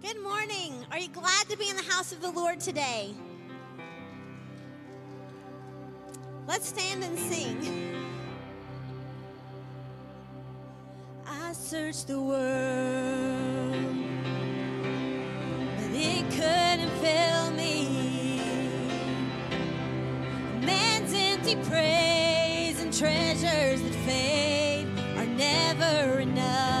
Good morning. Are you glad to be in the house of the Lord today? Let's stand and sing. I searched the world, but it couldn't fill me. Man's empty praise and treasures that fade are never enough.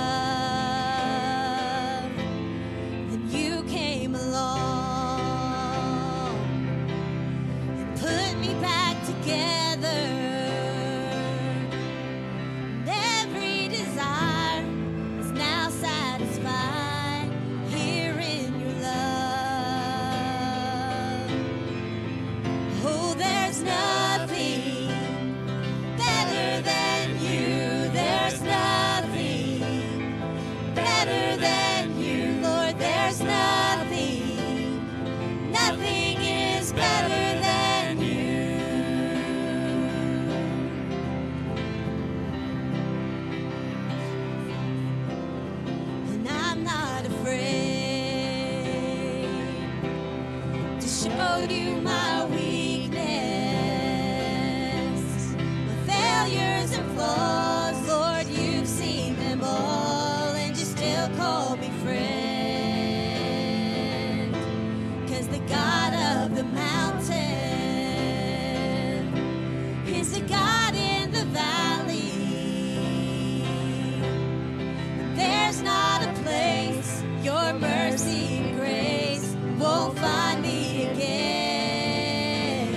Then you came along and put me back together. And every desire is now satisfied here in your love. Oh, there's nothing better than you. There's nothing better than you, Lord. There's nothing, nothing is better than you. And I'm not afraid to show you my weakness, my failures and flaws. Lord, you've seen them all, and you still call me friend. 'Cause the God of the mountain is the God in the valley. There's not a place your mercy and grace won't find me again.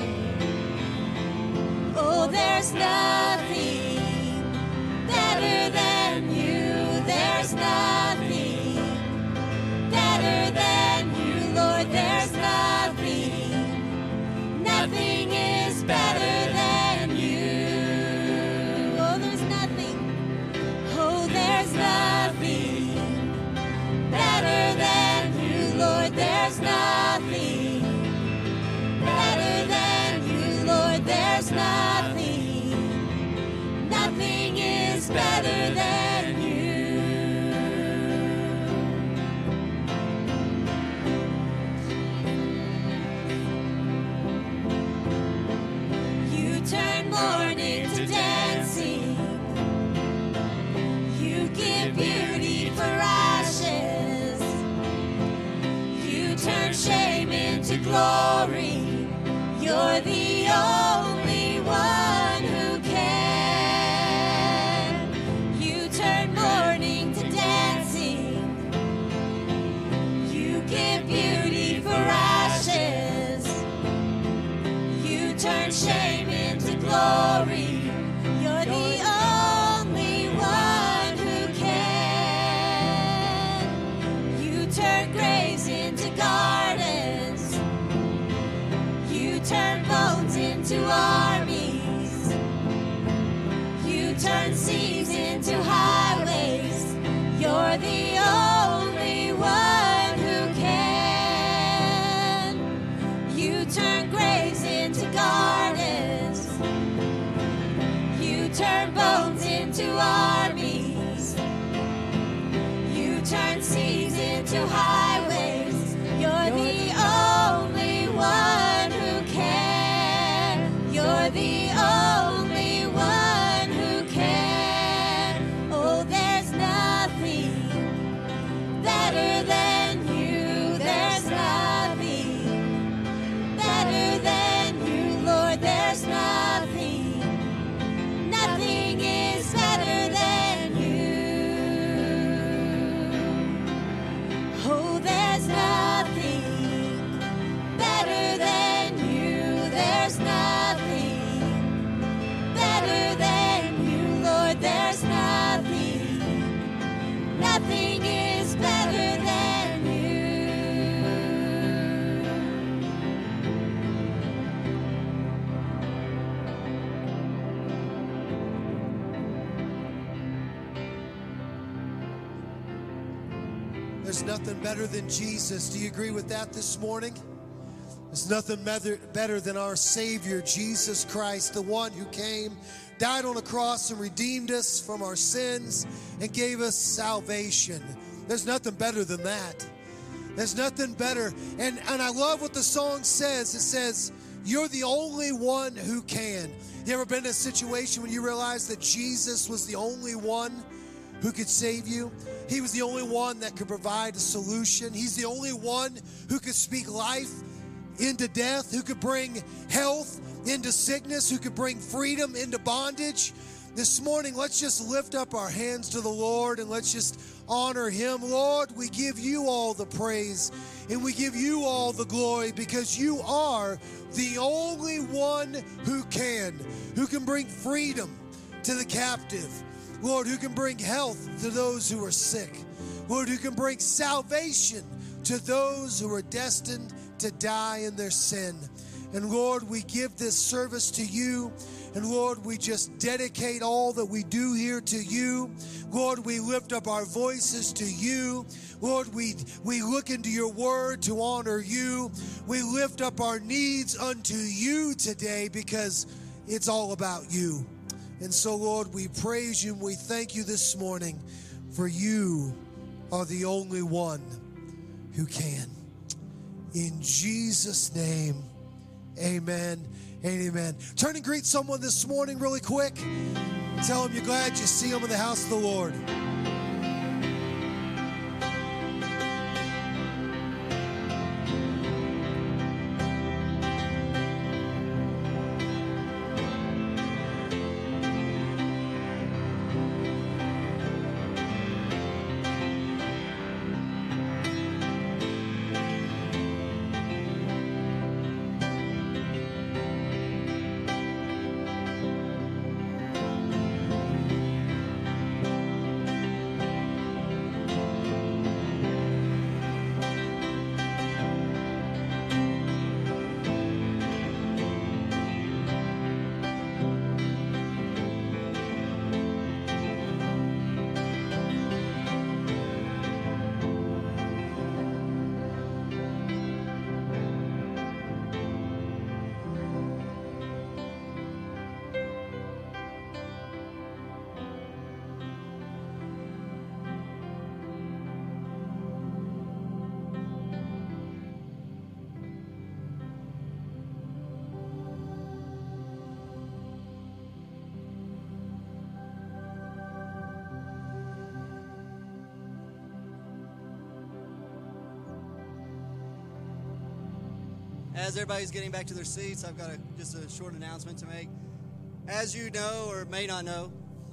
Oh, there's nothing better than you. There's nothing better than you, Lord. There's nothing, nothing is better than you. Oh, there's nothing. Oh, there's nothing better than you, Lord. There's nothing better than you, Lord. There's nothing, nothing is better than you. You turn mourning to dancing. You give beauty for ashes. You turn shame into glory. You're the only one who can. You turn mourning to dancing. You give beauty for ashes. You turn shame into glory. You're the only one who can. You turn graves into gardens. You turn bones into armies. You turn seas into highways. You're the only one who can. You turn graves into gardens. You turn bones into armies. You turn seas into highways. You're the only one who can. You're the only one who can. Oh, there's nothing better than you. There's nothing better than you, Lord. There's nothing, nothing is better than you. Oh, there's nothing better than you. There's nothing better than you, Lord. There's nothing, nothing is better than you. There's nothing better than Jesus. Do you agree with that this morning? There's nothing better than our Savior, Jesus Christ, the one who came, died on the cross and redeemed us from our sins and gave us salvation. There's nothing better than that. There's nothing better. And I love what the song says. It says, you're the only one who can. You ever been in a situation when you realized that Jesus was the only one who could save you? He was the only one that could provide a solution. He's the only one who could speak life into death, who could bring health into sickness, who could bring freedom into bondage. This morning, let's just lift up our hands to the Lord and let's just honor Him. Lord, we give you all the praise and we give you all the glory because you are the only one who can bring freedom to the captive. Lord, who can bring health to those who are sick. Lord, who can bring salvation to those who are destined to die in their sin. And Lord, we give this service to you. And Lord, we just dedicate all that we do here to you. Lord, we lift up our voices to you. Lord, we look into your word to honor you. We lift up our needs unto you today because it's all about you. And so, Lord, we praise you and we thank you this morning for you are the only one who can. In Jesus' name, amen and amen. Turn and greet someone this morning really quick. Tell them you're glad you see them in the house of the Lord. As everybody's getting back to their seats, I've got just a short announcement to make. As you know or may not know,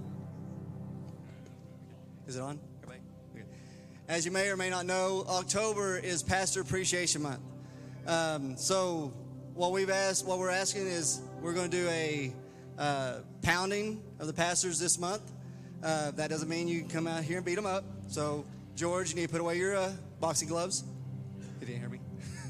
is it on? Everybody? Okay. As you may or may not know, October is Pastor Appreciation Month. So what we're asking is we're going to do a pounding of the pastors this month. That doesn't mean you can come out here and beat them up. So George, you need to put away your boxing gloves. You didn't hear me.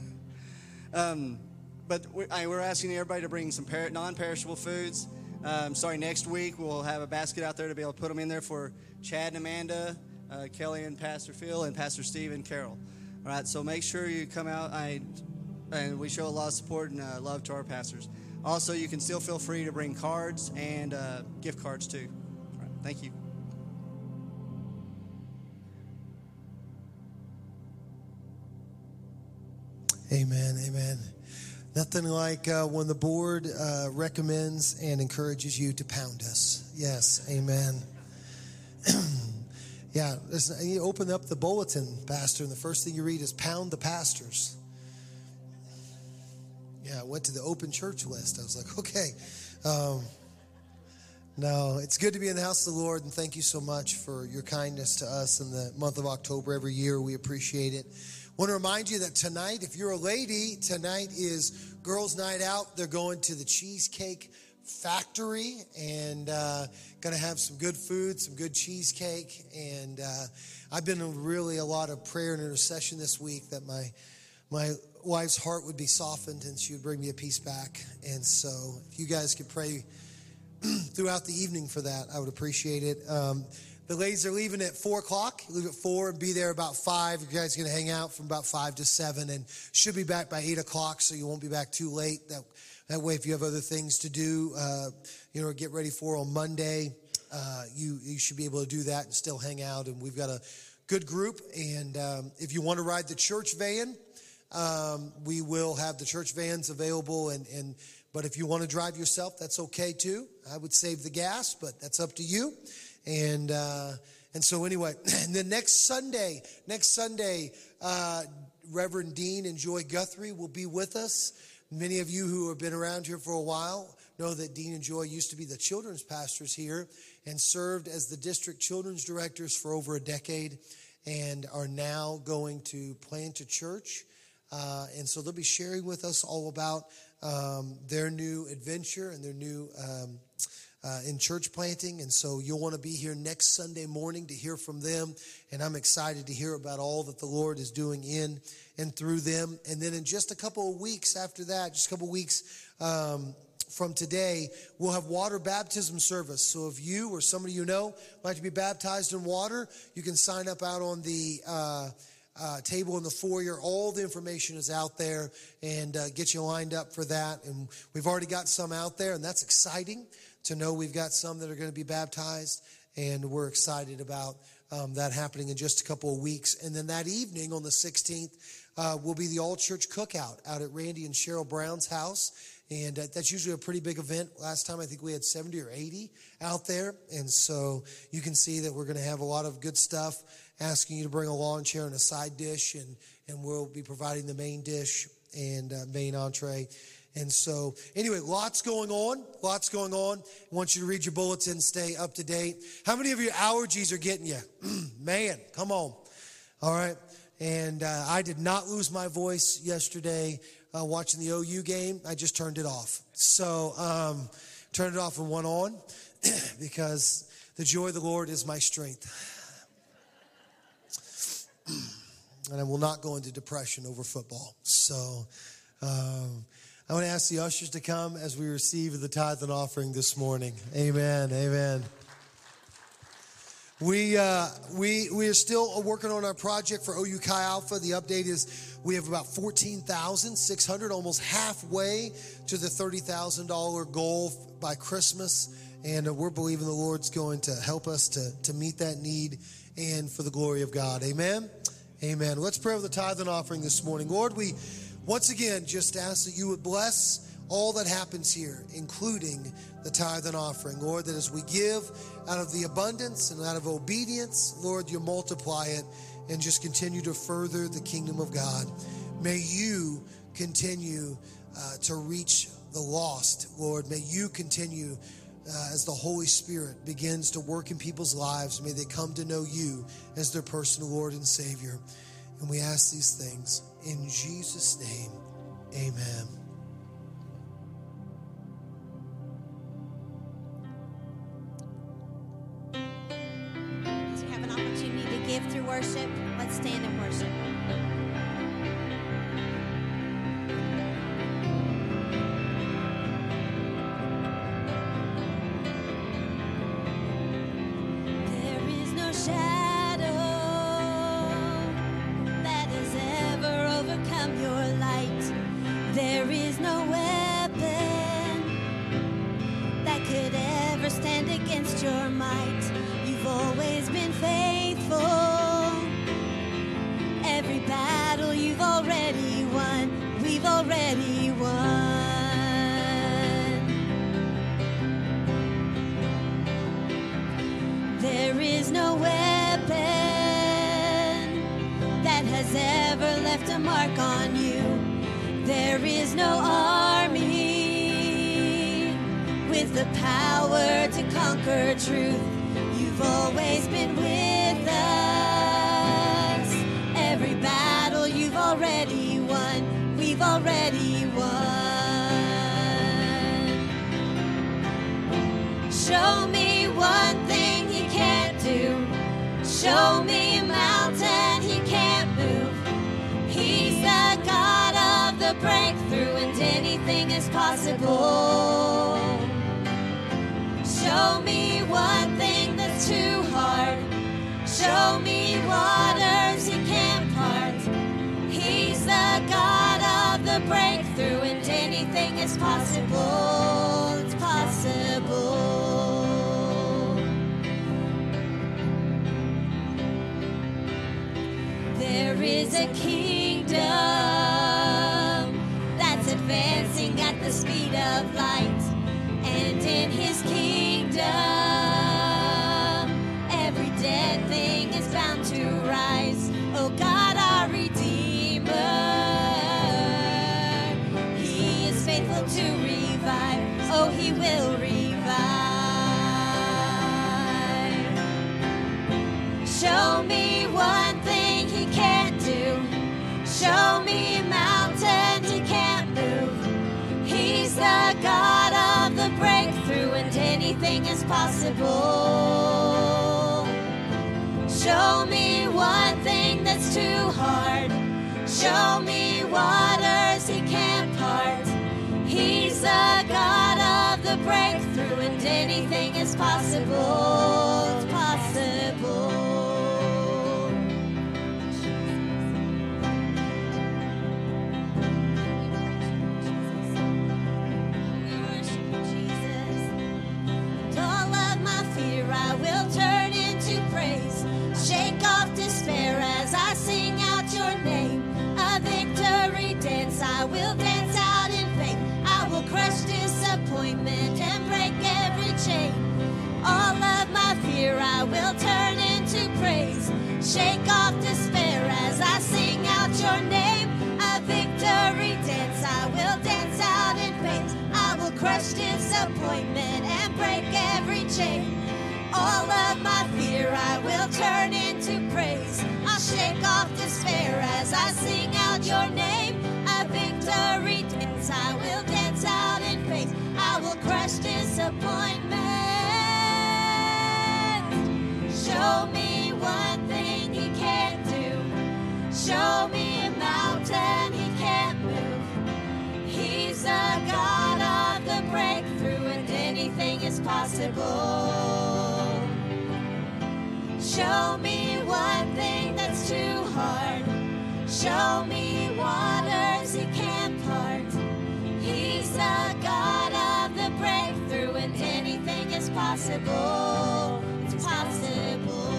But we're asking everybody to bring some non-perishable foods. Starting next week, we'll have a basket out there to be able to put them in there for Chad and Amanda, Kelly and Pastor Phil, and Pastor Steve and Carol. All right, so make sure you come out. And we show a lot of support and love to our pastors. Also, you can still feel free to bring cards and gift cards too. All right, thank you. Amen, amen. Nothing like when the board recommends and encourages you to pound us. Yes, amen. Yeah, you open up the bulletin, Pastor, and the first thing you read is pound the pastors. Yeah, I went to the open church list. I was like, okay. No, it's good to be in the house of the Lord, and thank you so much for your kindness to us in the month of October every year. We appreciate it. I want to remind you that tonight, if you're a lady, tonight is girls' night out. They're going to the Cheesecake Factory and going to have some good food, some good cheesecake. And I've been in really a lot of prayer and intercession this week that my wife's heart would be softened and she would bring me a piece back. And so if you guys could pray throughout the evening for that, I would appreciate it. The ladies are leaving at 4 o'clock. Leave at 4 and be there about 5. You guys are going to hang out from about 5 to 7 and should be back by 8 o'clock, so you won't be back too late. That way, if you have other things to do, get ready for on Monday, you should be able to do that and still hang out. And we've got a good group. And if you want to ride the church van, we will have the church vans available. But if you want to drive yourself, that's okay too. I would save the gas, but that's up to you. And so anyway, and then next Sunday, Reverend Dean and Joy Guthrie will be with us. Many of you who have been around here for a while know that Dean and Joy used to be the children's pastors here and served as the district children's directors for over a decade and are now going to plant a church. And so they'll be sharing with us all about their new adventure and their new in church planting. And so you'll want to be here next Sunday morning to hear from them. And I'm excited to hear about all that the Lord is doing in and through them. And then in just a couple of weeks after that, just a couple of weeks from today, we'll have water baptism service. So if you or somebody you know would like to be baptized in water, you can sign up out on the table in the foyer. All the information is out there, and get you lined up for that. And we've already got some out there, and that's exciting to know we've got some that are going to be baptized, and we're excited about that happening in just a couple of weeks. And then that evening on the 16th will be the all-church cookout out at Randy and Cheryl Brown's house. And that's usually a pretty big event. Last time I think we had 70 or 80 out there. And so you can see that we're going to have a lot of good stuff, asking you to bring a lawn chair and a side dish. And we'll be providing the main dish and main entree. And so anyway, lots going on. I want you to read your bulletin, stay up to date. How many of your allergies are getting you? Man, come on. All right. And I did not lose my voice yesterday watching the OU game. I just turned it off. So turned it off and went on because the joy of the Lord is my strength. And I will not go into depression over football. So I want to ask the ushers to come as we receive the tithe and offering this morning. Amen. Amen. We are still working on our project for OU Chi Alpha. The update is we have about 14,600, almost halfway to the $30,000 goal by Christmas. And we're believing the Lord's going to help us to meet that need and for the glory of God. Amen. Amen. Let's pray with the tithe and offering this morning. Lord, we once again just ask that you would bless all that happens here, including the tithe and offering. Lord, that as we give out of the abundance and out of obedience, Lord, you multiply it and just continue to further the kingdom of God. May you continue to reach the lost, Lord. May you continue as the Holy Spirit begins to work in people's lives. May they come to know you as their personal Lord and Savior. And we ask these things in Jesus' name. Amen. As we have an opportunity to give through worship, let's stand and worship. There is no shadow that has ever overcome your light. There is no weapon that could ever stand against your might. You've always been faithful. Every battle you've already won. We've already won. There is no weapon that has ever left a mark on you. There is no army with the power to conquer truth. You've always been with us. Every battle you've already won. We've already won. Show me one thing he can't do. Show me a mountain he can't move. He's the God of the breakthrough, and anything is possible. Show me one thing that's too hard. Show me waters he can't part. He's the God of the breakthrough, and anything is possible. It's possible. is a kingdom that's advancing at the speed of light. And in his kingdom, every dead thing is bound to rise. Oh God, our Redeemer, he is faithful to revive. Oh, he will revive. Show me one thing he can't do. Show me a mountain he can't move. He's the God of the breakthrough, and anything is possible. Show me one thing that's too hard. Show me waters he can't part. He's the God of the breakthrough, and anything is possible. It's possible. We worship you, Jesus. And all of my fear I will turn into praise. Shake off despair as I sing out your name. A victory dance, I will dance out in faith. I will crush disappointment and break every chain. All of my fear I will turn into praise. Shake off despair as I sing out your name. A victory dance, I will dance out in faith. I will crush disappointment and break every chain. All of my fear I will turn into praise. I'll shake off despair as I sing out your name. A victory dance, I will dance out in faith. I will crush disappointment. Show me one thing he can't do. Show me a mountain he can't move. He's the God of the breakthrough, and anything is possible. Show me one thing that's too hard. Show me waters he can't part. He's the God of the breakthrough, and anything is possible. It's possible.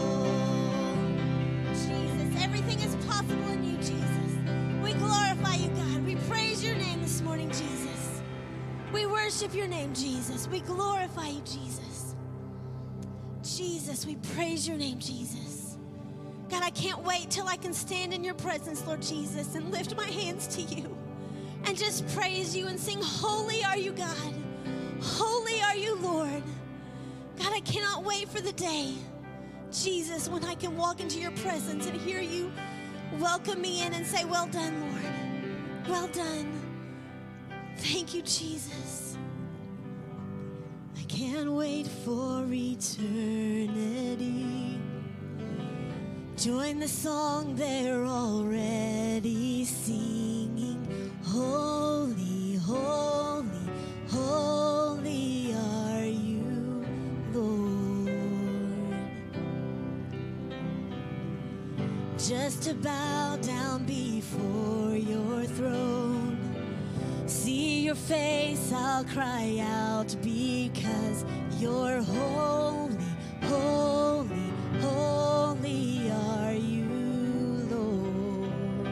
Jesus, everything is possible in you, Jesus. We glorify you, God. We praise your name this morning, Jesus. We worship your name, Jesus. We glorify you, Jesus. Jesus, we praise your name, Jesus. God, I can't wait till I can stand in your presence, Lord Jesus, and lift my hands to you and just praise you and sing, holy are you, God. Holy are you, Lord. God, I cannot wait for the day, Jesus, when I can walk into your presence and hear you welcome me in and say, well done, Lord. Well done. Thank you, Jesus. I can't wait for eternity. Join the song they're already singing. Holy, holy, holy are you, Lord. Just to bow down before your throne. See your face, I'll cry out because you're holy, holy, holy are you, Lord.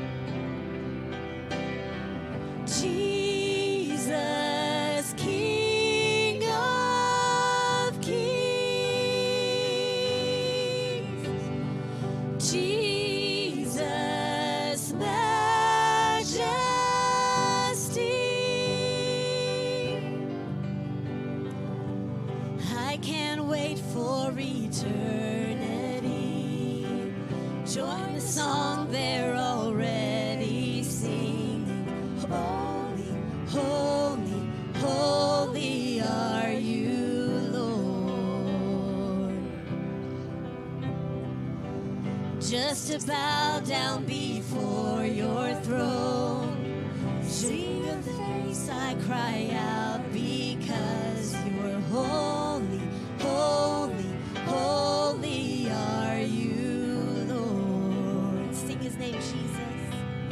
Jesus, King of kings. Jesus, I can't wait for eternity. Join the song they're already singing. Holy, holy, holy are you, Lord. Just to bow down before your throne. See your face, I cry out because you're holy, holy, holy are you, Lord. Sing his name, Jesus.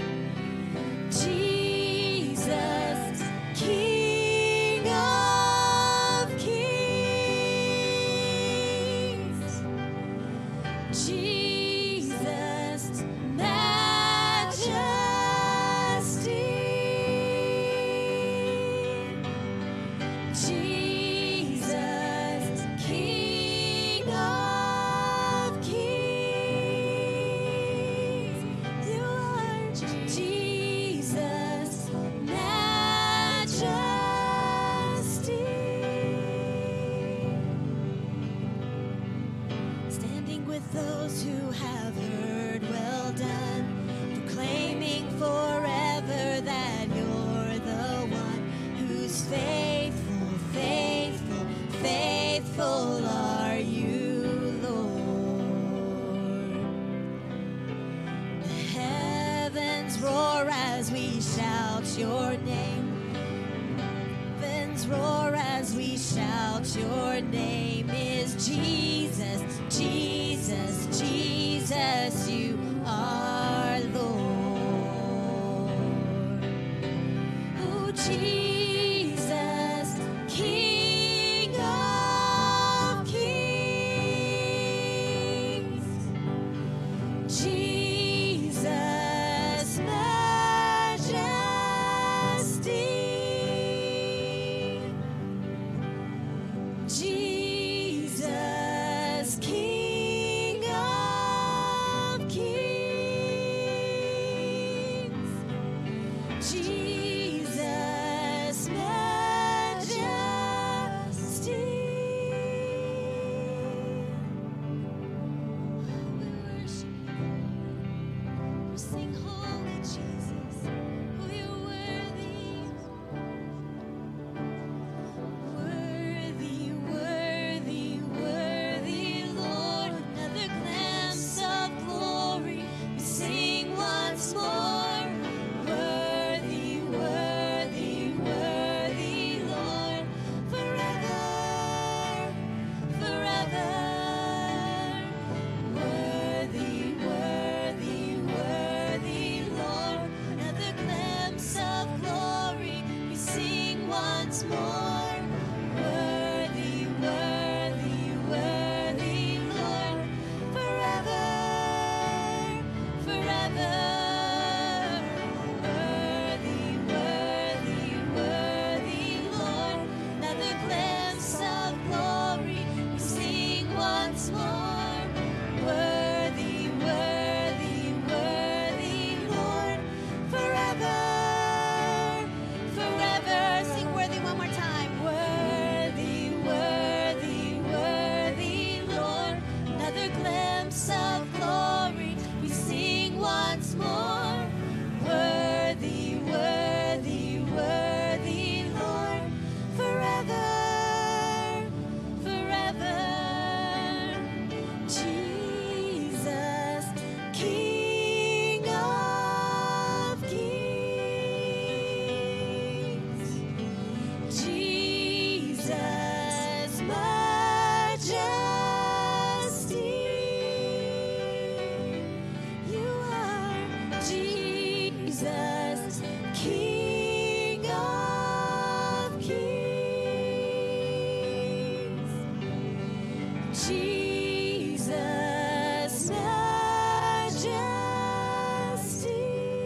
Jesus, King of kings. Jesus, Majesty. as we shout your name. Heavens roar as we shout your name. Is Jesus, Jesus, Jesus, you are Lord. Oh, Jesus, King of kings. Jesus, majesty. Jesus, King of kings. Jesus, majesty. We worship you. We sing holy Jesus. Oh, you're worthy. Worthy, worthy, worthy, Lord. Another glimpse of glory. We sing once more. Worthy, worthy, worthy, Lord. Forever, forever. Worthy, worthy, worthy, Lord. Another glimpse of glory. We sing once more. Worthy, worthy, worthy, Lord. Forever, forever. Worthy, worthy, worthy, Lord. Another glimpse of glory. We sing once more. Worthy, worthy, worthy, Lord. Forever, forever. Sing worthy one more time. Worthy, worthy, worthy, Lord. Another glimpse of glory. We sing once more. Worthy, worthy, worthy, Lord. Forever, forever. Jesus, King of kings. Jesus, majesty. You are Jesus, King of kings. Jesus, majesty.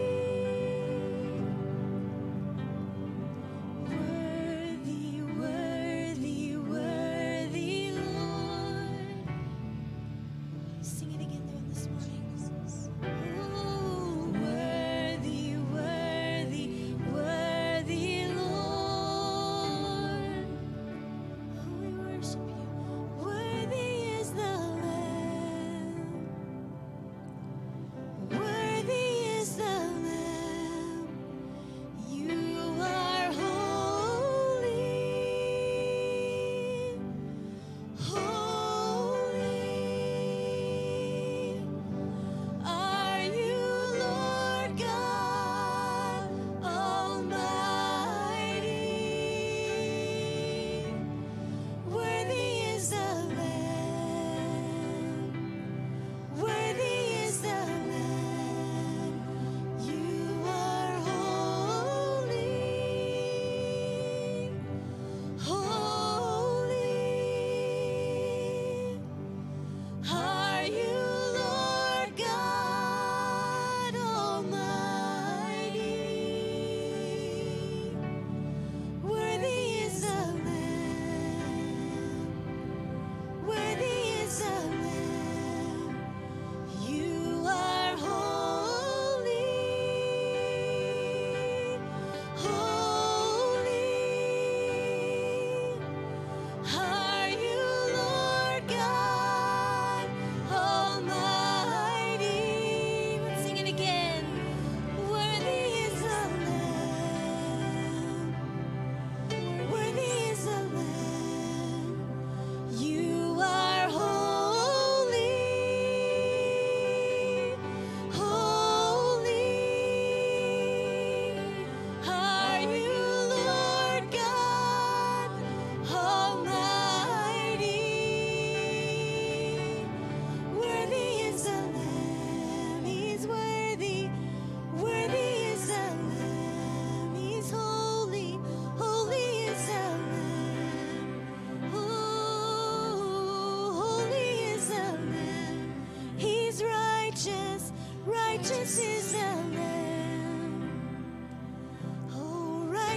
Worthy, worthy, worthy, Lord. Sing it again there this morning. Oh, worthy, worthy, worthy, Lord. Oh, we worship you. Worthy is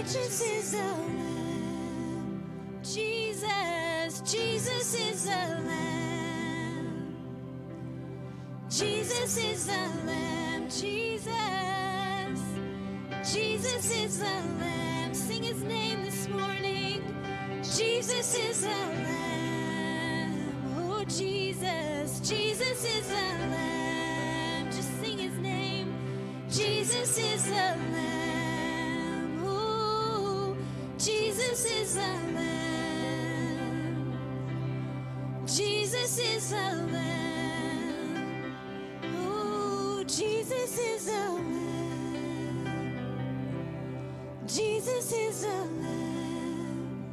Righteous is the Lamb. Jesus, Jesus is the Lamb. Jesus is the Lamb. Jesus, Jesus is the Lamb. Sing his name this morning. Jesus is the Lamb. Oh, Jesus, Jesus is the Lamb. Just sing his name. Jesus is the Lamb. Oh, Jesus is the Lamb. Jesus is the Lamb. Oh, Jesus is the Lamb. Jesus is the Lamb.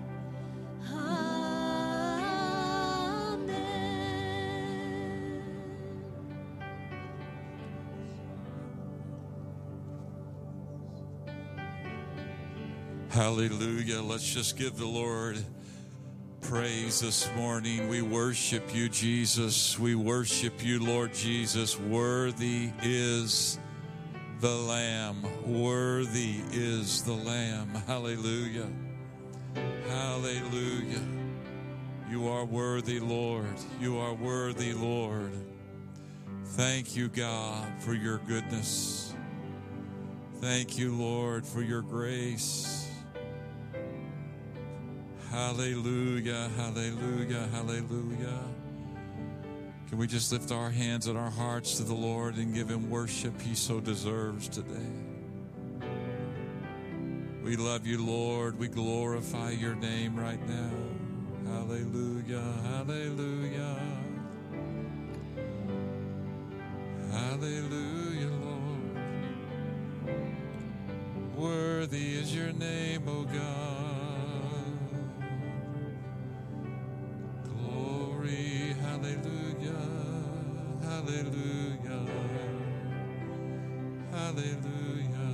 Amen. Hallelujah. Let's just give the Lord praise this morning. We worship you, Jesus. We worship you, Lord Jesus. Worthy is the Lamb. Worthy is the Lamb. Hallelujah. Hallelujah. You are worthy, Lord. You are worthy, Lord. Thank you, God, for your goodness. Thank you, Lord, for your grace. Hallelujah, hallelujah, hallelujah. Can we just lift our hands and our hearts to the Lord and give him worship he so deserves today? We love you, Lord. We glorify your name right now. Hallelujah, hallelujah. Hallelujah, Lord. Worthy is your name, O God. Glory, hallelujah, hallelujah, hallelujah.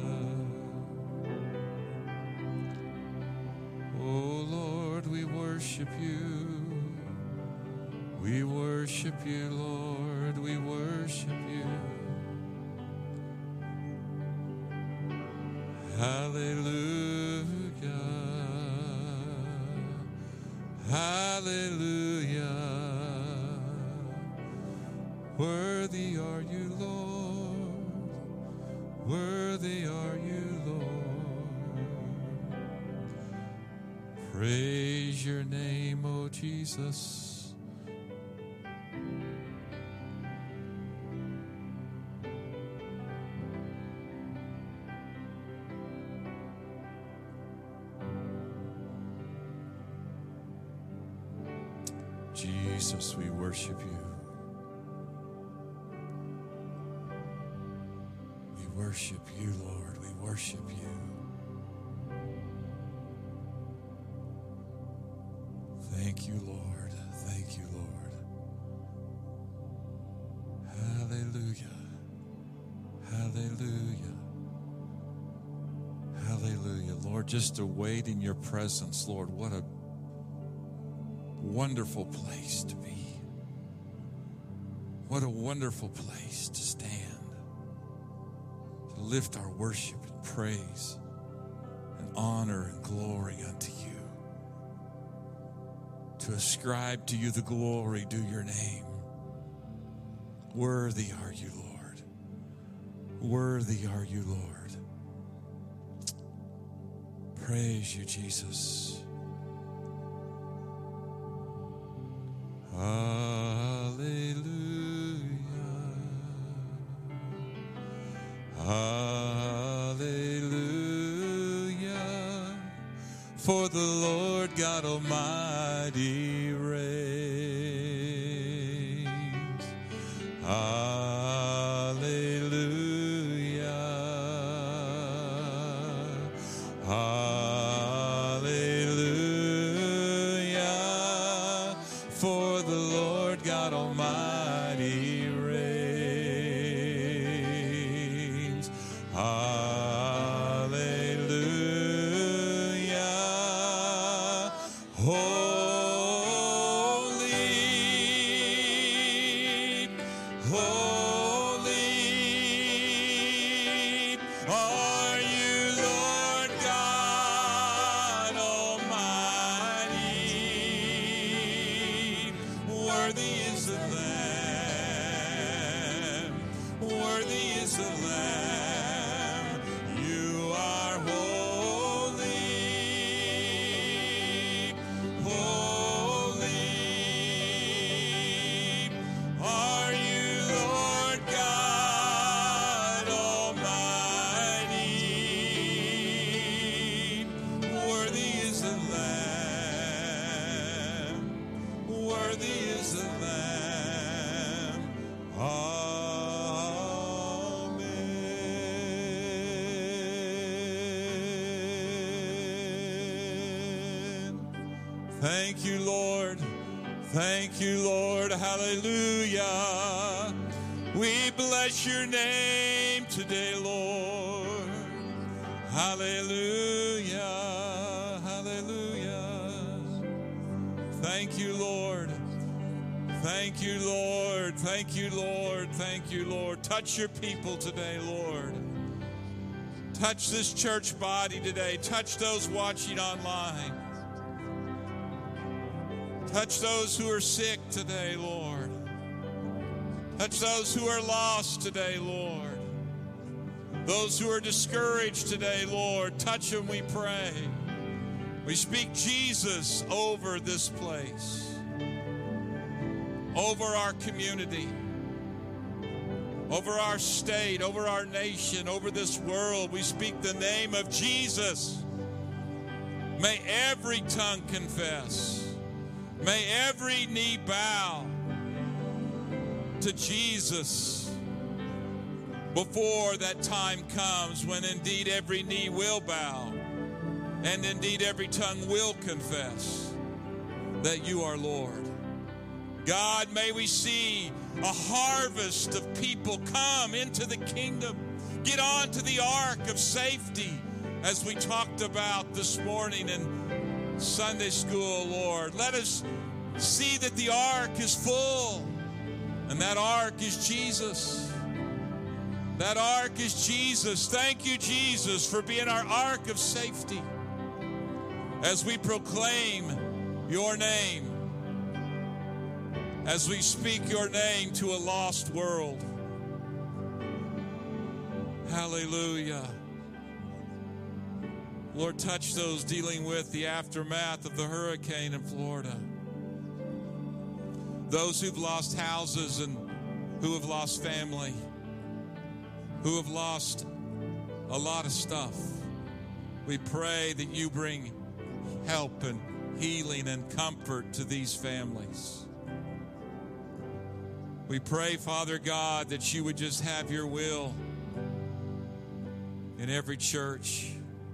Oh Lord, we worship you. We worship you, Lord. We worship you. Hallelujah. Hallelujah. Worthy are you, Lord. Worthy are you, Lord. Praise your name, O Jesus. Jesus, we worship you. We worship you, Lord. We worship you. Thank you, Lord. Thank you, Lord. Hallelujah. Hallelujah. Hallelujah. Lord, just to wait in your presence, Lord, what a wonderful place to be. What a wonderful place to stand, to lift our worship and praise and honor and glory unto you, to ascribe to you the glory due your name. Worthy are you, Lord. Worthy are you, Lord. Praise you, Jesus. Hallelujah. Hallelujah. For the Lord God Almighty reigns. Hallelujah. Hallelujah. For the Lord God Almighty reigns. Hallelujah. Holy, holy are you, Lord God. Thank you, Lord. Thank you, Lord. Hallelujah. We bless your name today, Lord. Hallelujah. Hallelujah. Thank you, Lord. Thank you, Lord. Thank you, Lord. Thank you, Lord. Touch your people today, Lord. Touch this church body today. Touch those watching online. Touch those who are sick today, Lord. Touch those who are lost today, Lord. Those who are discouraged today, Lord. Touch them, we pray. We speak Jesus over this place, over our community, over our state, over our nation, over this world. We speak the name of Jesus. May every tongue confess. May every knee bow to Jesus before that time comes when indeed every knee will bow and indeed every tongue will confess that you are Lord. God, may we see a harvest of people come into the kingdom, get onto the ark of safety as we talked about this morning in Sunday school, Lord. Let us see that the ark is full, and that ark is Jesus. That ark is Jesus. Thank you, Jesus, for being our ark of safety as we proclaim your name, as we speak your name to a lost world. Hallelujah. Lord, touch those dealing with the aftermath of the hurricane in Florida. Those who've lost houses and who have lost family, who have lost a lot of stuff. We pray that you bring help and healing and comfort to these families. We pray, Father God, that you would just have your will in every church,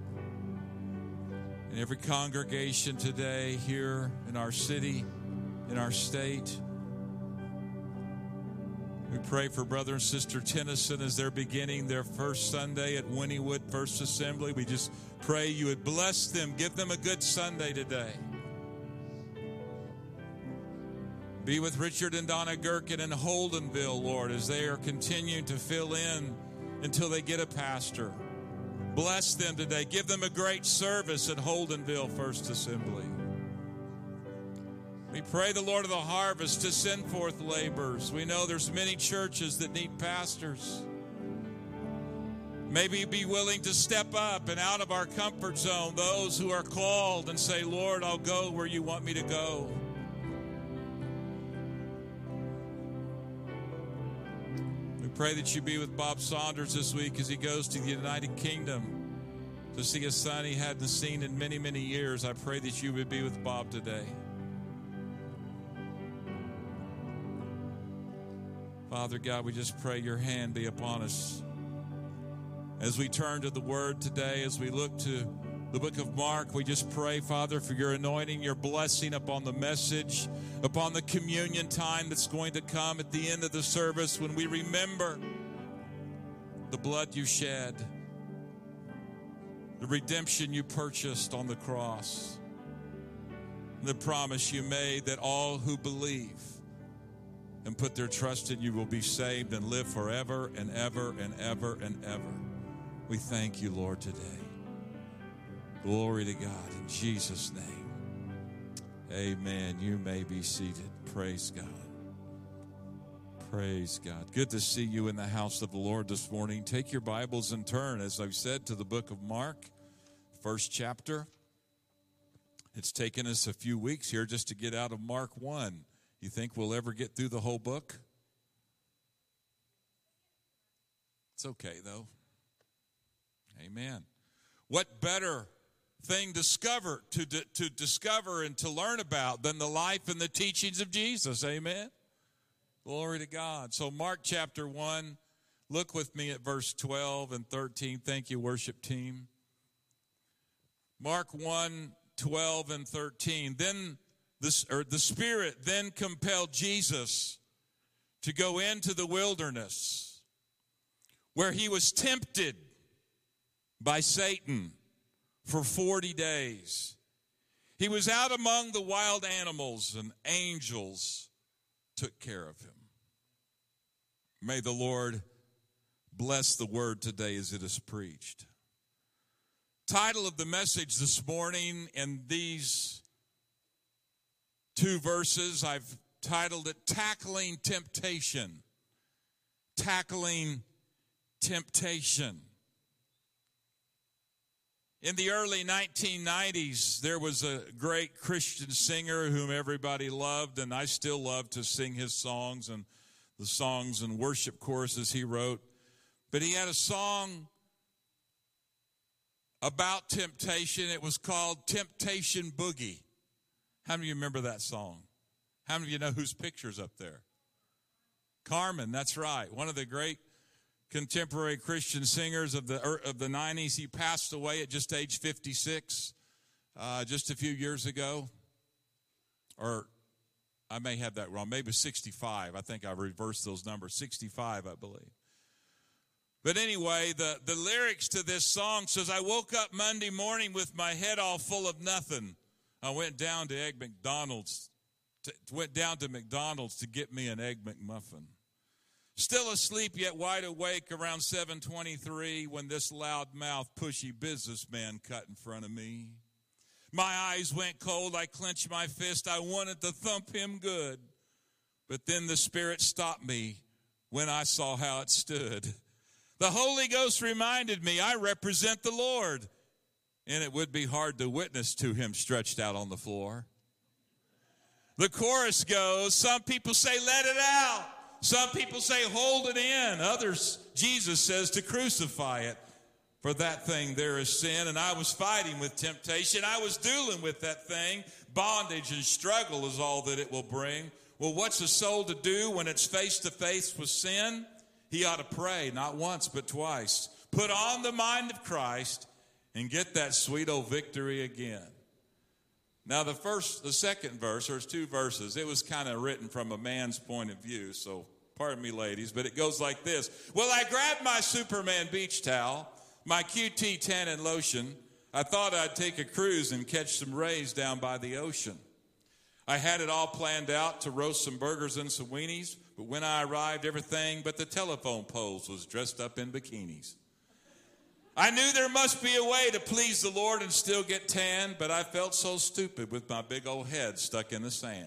in every congregation today here in our city, in our state. We pray for Brother and Sister Tennyson as they're beginning their first Sunday at Wynnewood First Assembly. We just pray you would bless them, give them a good Sunday today. Be with Richard and Donna Gherkin in Holdenville, Lord, as they are continuing to fill in until they get a pastor. Bless them today. Give them a great service at Holdenville First Assembly. We pray the Lord of the harvest to send forth laborers. We know there's many churches that need pastors. Maybe be willing to step up and out of our comfort zone, those who are called and say, Lord, I'll go where you want me to go. We pray that you be with Bob Saunders this week as he goes to the United Kingdom to see a son he hadn't seen in many, many years. I pray that you would be with Bob today. Father God, we just pray your hand be upon us. As we turn to the word today, as we look to the book of Mark, we just pray, Father, for your anointing, your blessing upon the message, upon the communion time that's going to come at the end of the service when we remember the blood you shed, the redemption you purchased on the cross, the promise you made that all who believe and put their trust in you will be saved and live forever and ever and ever and ever. We thank you, Lord, today. Glory to God in Jesus' name. Amen. You may be seated. Praise God. Praise God. Good to see you in the house of the Lord this morning. Take your Bibles and turn, as I've said, to the book of Mark, first chapter. It's taken us a few weeks here just to get out of Mark 1. You think we'll ever get through the whole book? It's okay, though. Amen. What better thing to discover and to learn about than the life and the teachings of Jesus? Amen. Glory to God. So Mark chapter 1, look with me at verse 12 and 13. Thank you, worship team. Mark 1, 12 and 13. Then the Spirit then compelled Jesus to go into the wilderness, where he was tempted by Satan for 40 days. He was out among the wild animals, and angels took care of him. May the Lord bless the word today as it is preached. Title of the message this morning in these two verses, I've titled it Tackling Temptation. Tackling Temptation. In the early 1990s, there was a great Christian singer whom everybody loved, and I still love to sing his songs and the songs and worship choruses he wrote. But he had a song about temptation. It was called Temptation Boogie. How many of you remember that song? How many of you know whose picture's up there? Carmen, that's right. One of the great contemporary Christian singers of the 90s. He passed away at just age 56, just a few years ago. Or I may have that wrong. Maybe 65. I think I reversed those numbers. 65, I believe. But anyway, the lyrics to this song says, I woke up Monday morning with my head all full of nothing. I went down to McDonald's to get me an Egg McMuffin. Still asleep yet wide awake around 7:23 when this loud-mouthed, pushy businessman cut in front of me. My eyes went cold. I clenched my fist. I wanted to thump him good. But then the Spirit stopped me when I saw how it stood. The Holy Ghost reminded me I represent the Lord, and it would be hard to witness to him stretched out on the floor. The chorus goes, some people say, let it out. Some people say, hold it in. Others, Jesus says, to crucify it. For that thing there is sin. And I was fighting with temptation. I was dueling with that thing. Bondage and struggle is all that it will bring. Well, what's a soul to do when it's face to face with sin? He ought to pray, not once, but twice. Put on the mind of Christ and get that sweet old victory again. Now, the second verse, there's two verses. It was kind of written from a man's point of view, so pardon me, ladies, but it goes like this. Well, I grabbed my Superman beach towel, my QT tan and lotion. I thought I'd take a cruise and catch some rays down by the ocean. I had it all planned out to roast some burgers and some weenies, but when I arrived, everything but the telephone poles was dressed up in bikinis. I knew there must be a way to please the Lord and still get tan, but I felt so stupid with my big old head stuck in the sand.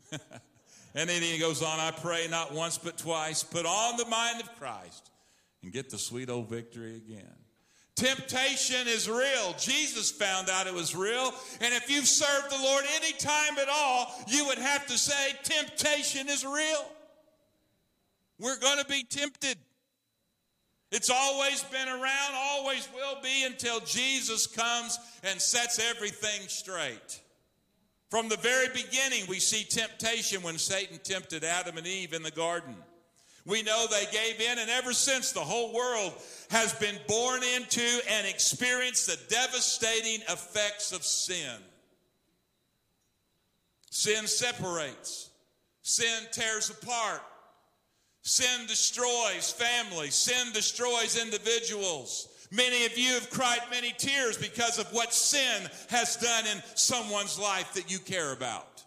And then he goes on, I pray not once but twice, put on the mind of Christ and get the sweet old victory again. Temptation is real. Jesus found out it was real. And if you've served the Lord any time at all, you would have to say temptation is real. We're going to be tempted. It's always been around, always will be until Jesus comes and sets everything straight. From the very beginning, we see temptation when Satan tempted Adam and Eve in the garden. We know they gave in, and ever since, the whole world has been born into and experienced the devastating effects of sin. Sin separates. Sin tears apart. Sin destroys families. Sin destroys individuals. Many of you have cried many tears because of what sin has done in someone's life that you care about.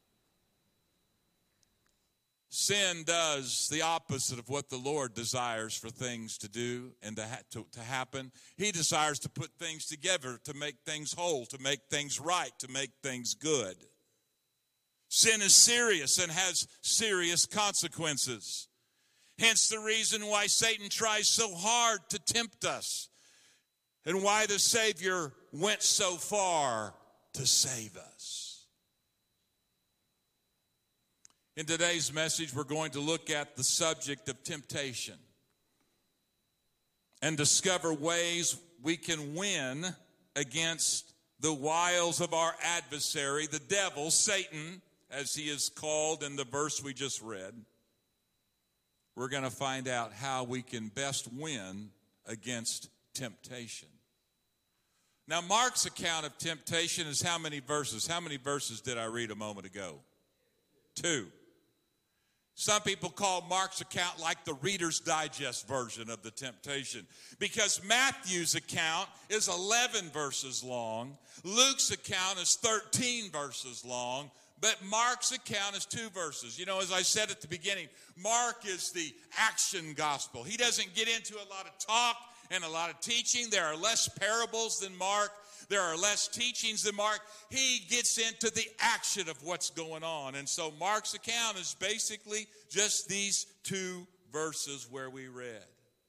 Sin does the opposite of what the Lord desires for things to do and to happen. He desires to put things together, to make things whole, to make things right, to make things good. Sin is serious and has serious consequences. Hence the reason why Satan tries so hard to tempt us and why the Savior went so far to save us. In today's message, we're going to look at the subject of temptation and discover ways we can win against the wiles of our adversary, the devil, Satan, as he is called in the verse we just read. We're going to find out how we can best win against temptation. Now, Mark's account of temptation is how many verses? How many verses did I read a moment ago? 2. Some people call Mark's account like the Reader's Digest version of the temptation, because Matthew's account is 11 verses long, Luke's account is 13 verses long, but Mark's account is 2 verses. You know, as I said at the beginning, Mark is the action gospel. He doesn't get into a lot of talk and a lot of teaching. There are less parables than Mark. There are less teachings than Mark. He gets into the action of what's going on. And so Mark's account is basically just these 2 verses where we read.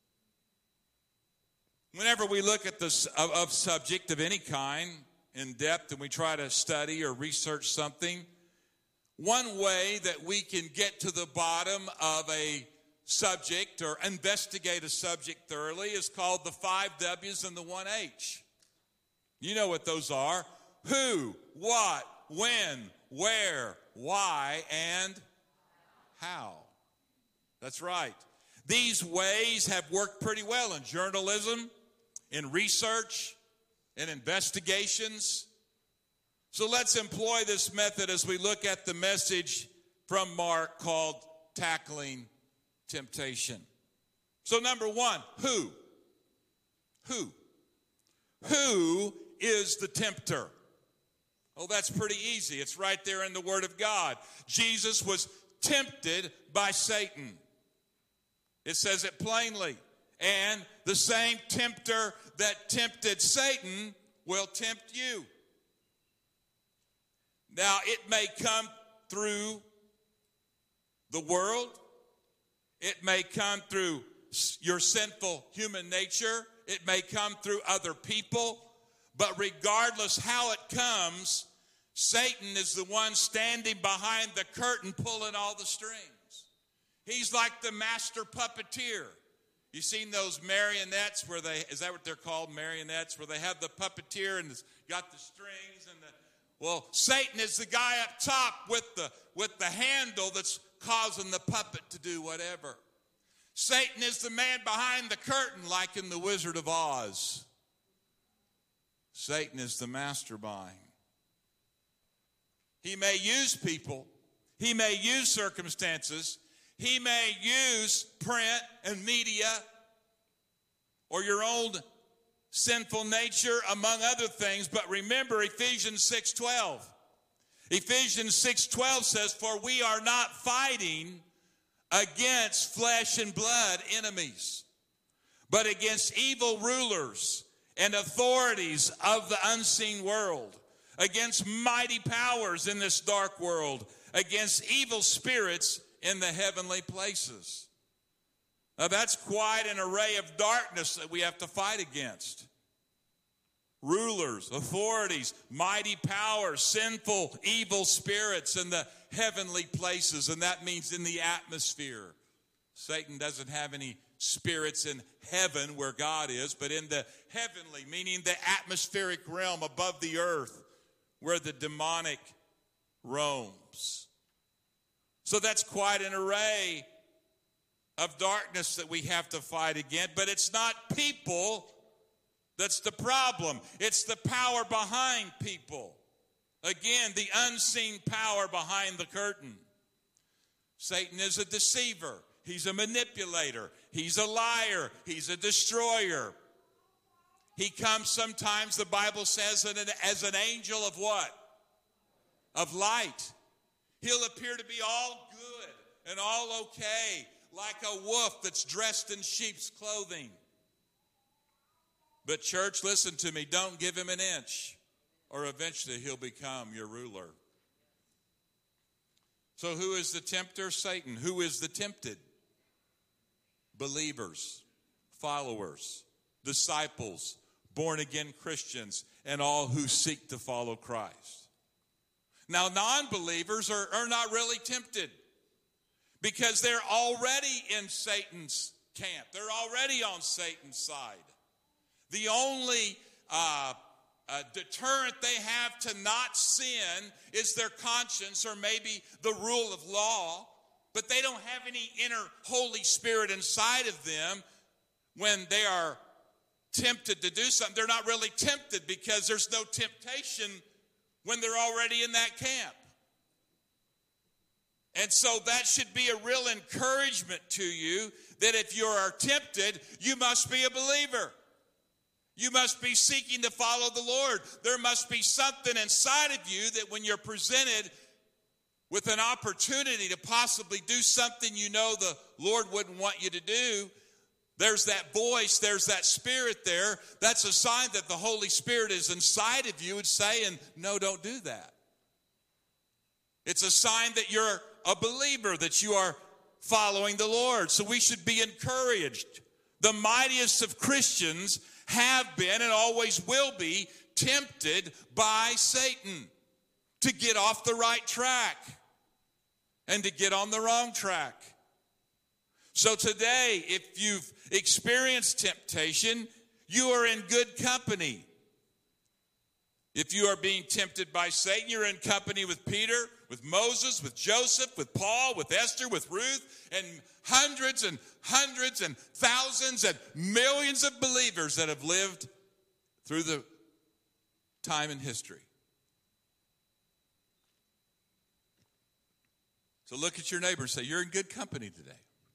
Whenever we look at this of subject of any kind in depth and we try to study or research something, one way that we can get to the bottom of a subject or investigate a subject thoroughly is called the 5 W's and the 1 H. You know what those are. Who, what, when, where, why, and how. That's right. These ways have worked pretty well in journalism, in research, in investigations. So let's employ this method as we look at the message from Mark called Tackling Temptation. So number 1, who? Who? Who is the tempter? Oh, that's pretty easy. It's right there in the Word of God. Jesus was tempted by Satan. It says it plainly. And the same tempter that tempted Satan will tempt you. Now, it may come through the world. It may come through your sinful human nature. It may come through other people. But regardless how it comes, Satan is the one standing behind the curtain pulling all the strings. He's like the master puppeteer. You've seen those marionettes where is that what they're called, marionettes, where they have the puppeteer and it's got the strings and well, Satan is the guy up top with the handle that's causing the puppet to do whatever. Satan is the man behind the curtain, like in The Wizard of Oz. Satan is the mastermind. He may use people. He may use circumstances. He may use print and media or your own sinful nature, among other things. But remember Ephesians 6:12. Ephesians 6:12 says, "For we are not fighting against flesh and blood enemies, but against evil rulers and authorities of the unseen world, against mighty powers in this dark world, against evil spirits in the heavenly places." Now that's quite an array of darkness that we have to fight against. Rulers, authorities, mighty powers, sinful, evil spirits in the heavenly places, and that means in the atmosphere. Satan doesn't have any spirits in heaven where God is, but in the heavenly, meaning the atmospheric realm above the earth where the demonic roams. So that's quite an array of darkness that we have to fight against, but it's not people that's the problem. It's the power behind people. Again, the unseen power behind the curtain. Satan is a deceiver. He's a manipulator. He's a liar. He's a destroyer. He comes sometimes, the Bible says, as an angel of what? Of light. He'll appear to be all good and all okay, like a wolf that's dressed in sheep's clothing. But church, listen to me, don't give him an inch, or eventually he'll become your ruler. So who is the tempter? Satan. Who is the tempted? Believers, followers, disciples, born-again Christians, and all who seek to follow Christ. Now, non-believers are not really tempted because they're already in Satan's camp. They're already on Satan's side. The only deterrent they have to not sin is their conscience or maybe the rule of law, but they don't have any inner Holy Spirit inside of them when they are tempted to do something, they're not really tempted because there's no temptation when they're already in that camp. And so that should be a real encouragement to you that if you are tempted, you must be a believer. You must be seeking to follow the Lord. There must be something inside of you that when you're presented with an opportunity to possibly do something you know the Lord wouldn't want you to do, there's that voice, there's that spirit there. That's a sign that the Holy Spirit is inside of you and saying, no, don't do that. It's a sign that you're a believer, that you are following the Lord. So we should be encouraged. The mightiest of Christians have been and always will be tempted by Satan to get off the right track and to get on the wrong track. So today, if you've experienced temptation, you are in good company. If you are being tempted by Satan, you're in company with Peter, with Moses, with Joseph, with Paul, with Esther, with Ruth, and hundreds and thousands and millions of believers that have lived through the time in history. So look at your neighbor and say, you're in good company today.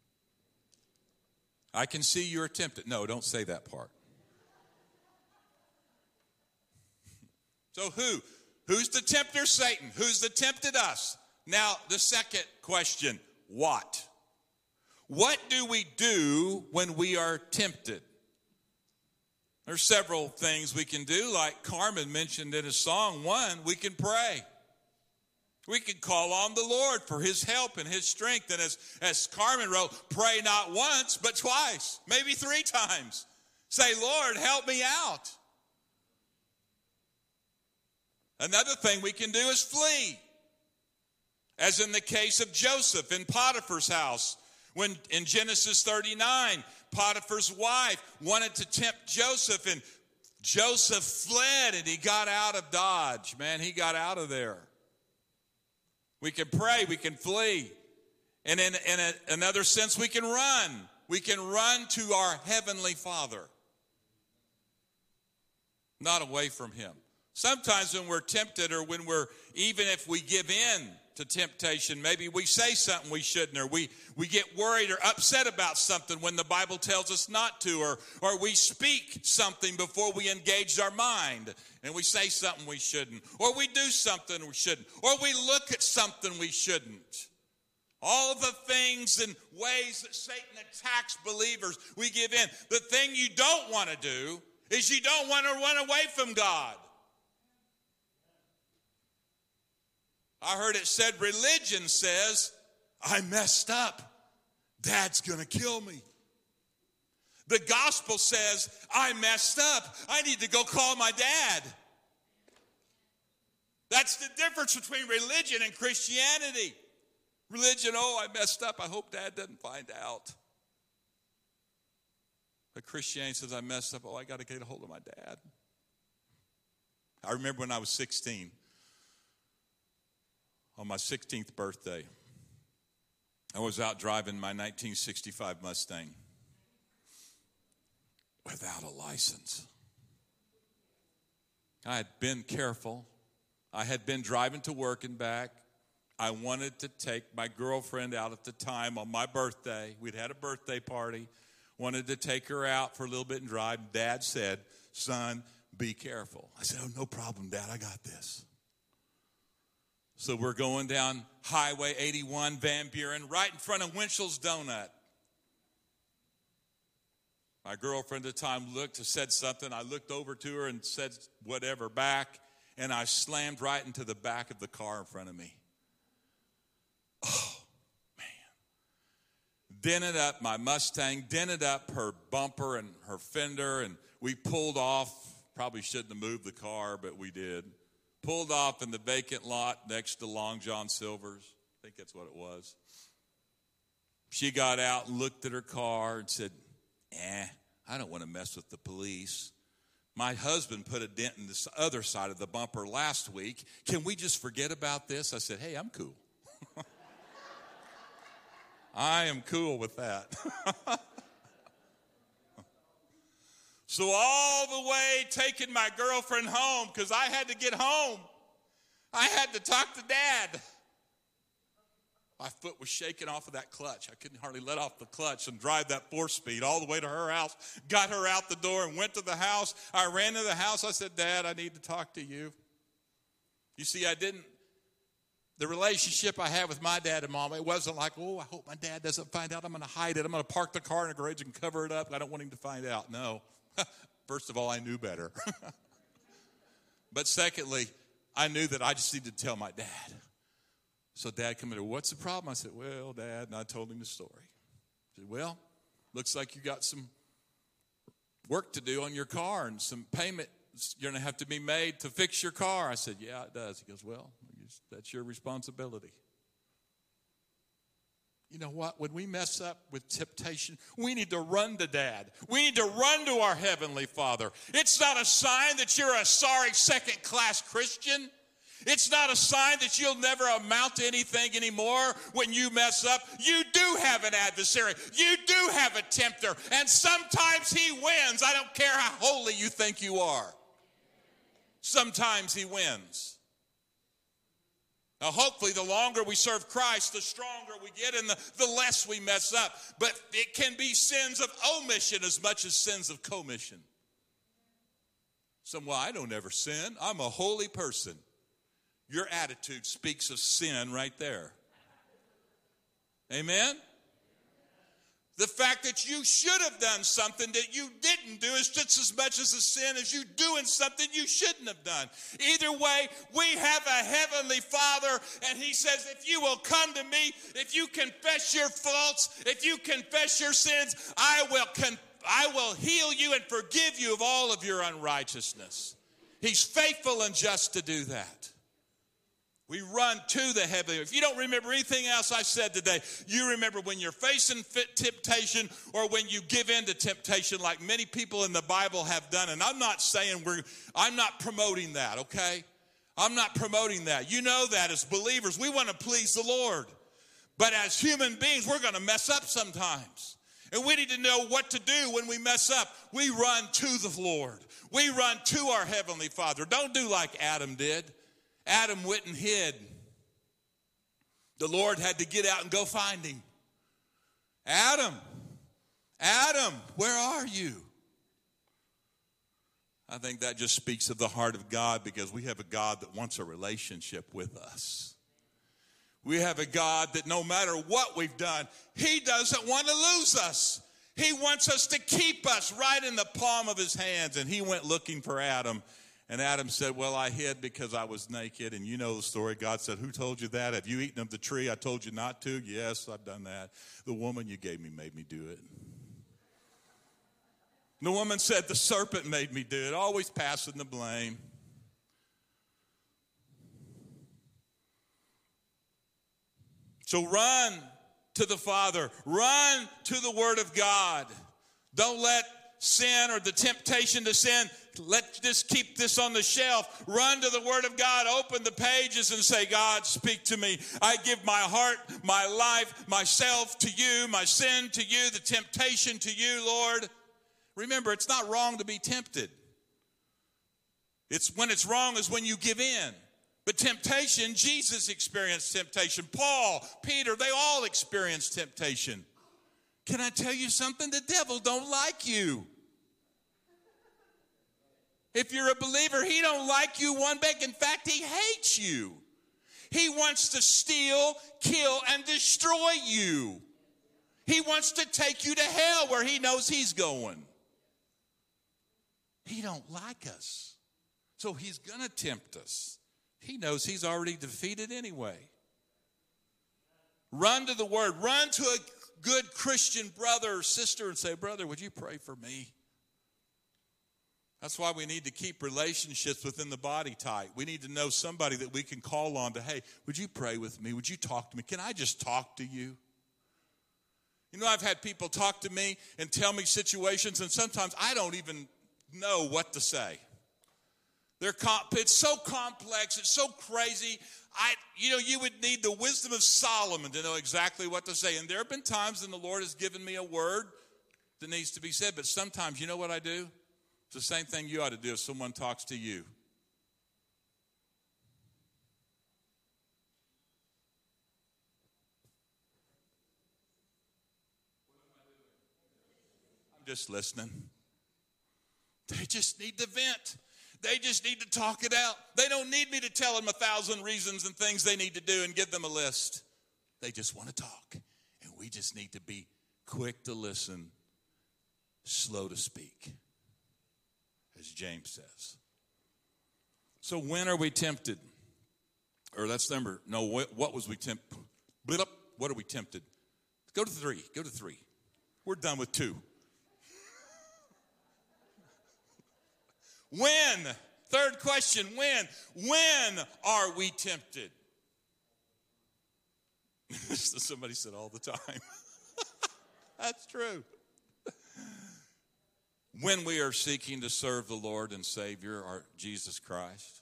I can see you're tempted. No, don't say that part. So who's the tempter? Satan. Who's the tempted? Us. Now, the second question, what? What do we do when we are tempted? There's several things we can do, like Carmen mentioned in his song. One, we can pray. We can call on the Lord for his help and his strength. And as Carmen wrote, pray not once, but twice, maybe 3 times. Say, Lord, help me out. Another thing we can do is flee. As in the case of Joseph in Potiphar's house, when in Genesis 39, Potiphar's wife wanted to tempt Joseph, and Joseph fled and he got out of Dodge. Man, he got out of there. We can pray, we can flee. And in another sense, we can run. We can run to our Heavenly Father, not away from him. Sometimes when we're tempted, or even if we give in to temptation, maybe we say something we shouldn't, or we get worried or upset about something when the Bible tells us not to, or we speak something before we engage our mind and we say something we shouldn't, or we do something we shouldn't, or we look at something we shouldn't. All the things and ways that Satan attacks believers, we give in. The thing you don't want to do is you don't want to run away from God. I heard it said, religion says, I messed up. Dad's going to kill me. The gospel says, I messed up. I need to go call my dad. That's the difference between religion and Christianity. Religion, I messed up. I hope Dad doesn't find out. But Christianity says, I messed up. I got to get a hold of my dad. I remember when I was 16. On my 16th birthday, I was out driving my 1965 Mustang without a license. I had been careful. I had been driving to work and back. I wanted to take my girlfriend out at the time on my birthday. We'd had a birthday party. Wanted to take her out for a little bit and drive. Dad said, son, be careful. I said, no problem, Dad. I got this. So we're going down Highway 81, Van Buren, right in front of Winchell's Donut. My girlfriend at the time said something. I looked over to her and said whatever back, and I slammed right into the back of the car in front of me. Oh, man. Dented up my Mustang, dented up her bumper and her fender, and we pulled off. Probably shouldn't have moved the car, but we did. Pulled off in the vacant lot next to Long John Silver's. I think that's what it was. She got out and looked at her car and said, I don't want to mess with the police. My husband put a dent in the other side of the bumper last week. Can we just forget about this? I said, hey, I'm cool. I am cool with that. So all the way taking my girlfriend home, because I had to get home, I had to talk to Dad. My foot was shaking off of that clutch. I couldn't hardly let off the clutch and drive that 4-speed all the way to her house. Got her out the door and went to the house. I ran to the house. I said, Dad, I need to talk to you. You see, the relationship I had with my dad and mom, it wasn't like, oh, I hope my dad doesn't find out. I'm going to hide it. I'm going to park the car in the garage and cover it up. I don't want him to find out. No. First of all, I knew better. But secondly, I knew that I just needed to tell my dad. So Dad came in, what's the problem? I said, well, Dad, and I told him the story. He said, well, looks like you got some work to do on your car and some payment you're going to have to be made to fix your car. I said, yeah, it does. He goes, well, that's your responsibility. You know what? When we mess up with temptation, we need to run to Dad. We need to run to our Heavenly Father. It's not a sign that you're a sorry second-class Christian. It's not a sign that you'll never amount to anything anymore when you mess up. You do have an adversary. You do have a tempter. And sometimes he wins. I don't care how holy you think you are. Sometimes he wins. Now, hopefully, the longer we serve Christ, the stronger we get and the less we mess up. But it can be sins of omission as much as sins of commission. Well, I don't ever sin. I'm a holy person. Your attitude speaks of sin right there. Amen? The fact that you should have done something that you didn't do is just as much as a sin as you doing something you shouldn't have done. Either way, we have a Heavenly Father, and He says, if you will come to me, if you confess your faults, if you confess your sins, I will heal you and forgive you of all of your unrighteousness. He's faithful and just to do that. We run to the heavenly. If you don't remember anything else I said today, you remember when you're facing temptation or when you give in to temptation like many people in the Bible have done. And I'm not promoting that, okay? I'm not promoting that. You know that as believers, we want to please the Lord. But as human beings, we're going to mess up sometimes. And we need to know what to do when we mess up. We run to the Lord. We run to our Heavenly Father. Don't do like Adam did. Adam went and hid. The Lord had to get out and go find him. Adam, where are you? I think that just speaks of the heart of God, because we have a God that wants a relationship with us. We have a God that no matter what we've done, He doesn't want to lose us. He wants us to keep us right in the palm of His hands. And He went looking for Adam. And Adam said, well, I hid because I was naked. And you know the story. God said, who told you that? Have you eaten of the tree I told you not to? Yes, I've done that. The woman you gave me made me do it. The woman said, the serpent made me do it. Always passing the blame. So run to the Father. Run to the Word of God. Don't let sin or the temptation to sin, let's just keep this on the shelf. Run to the Word of God, open the pages and say, God, speak to me. I give my heart, my life, myself to you, my sin to you, the temptation to you, Lord. Remember, it's not wrong to be tempted. When it's wrong is when you give in. But temptation, Jesus experienced temptation. Paul, Peter, they all experienced temptation. Can I tell you something? The devil don't like you. If you're a believer, he don't like you one bit. In fact, he hates you. He wants to steal, kill, and destroy you. He wants to take you to hell where he knows he's going. He don't like us. So he's going to tempt us. He knows he's already defeated anyway. Run to the Word. Run to a good Christian brother or sister and say, brother, would you pray for me? That's why we need to keep relationships within the body tight. We need to know somebody that we can call on to, hey, would you pray with me? Would you talk to me? Can I just talk to you? You know, I've had people talk to me and tell me situations, and sometimes I don't even know what to say. It's so complex. It's so crazy. You would need the wisdom of Solomon to know exactly what to say. And there have been times when the Lord has given me a word that needs to be said. But sometimes, you know what I do? It's the same thing you ought to do if someone talks to you. I'm just listening. They just need to vent. They just need to talk it out. They don't need me to tell them 1,000 reasons and things they need to do and give them a list. They just want to talk. And we just need to be quick to listen, slow to speak, as James says. So when are we tempted? Or that's number, no, what was we tempted? What are we tempted? Go to 3. Go to 3. We're done with 2. When? Third question, when? When are we tempted? Somebody said all the time. That's true. When we are seeking to serve the Lord and Savior, our Jesus Christ.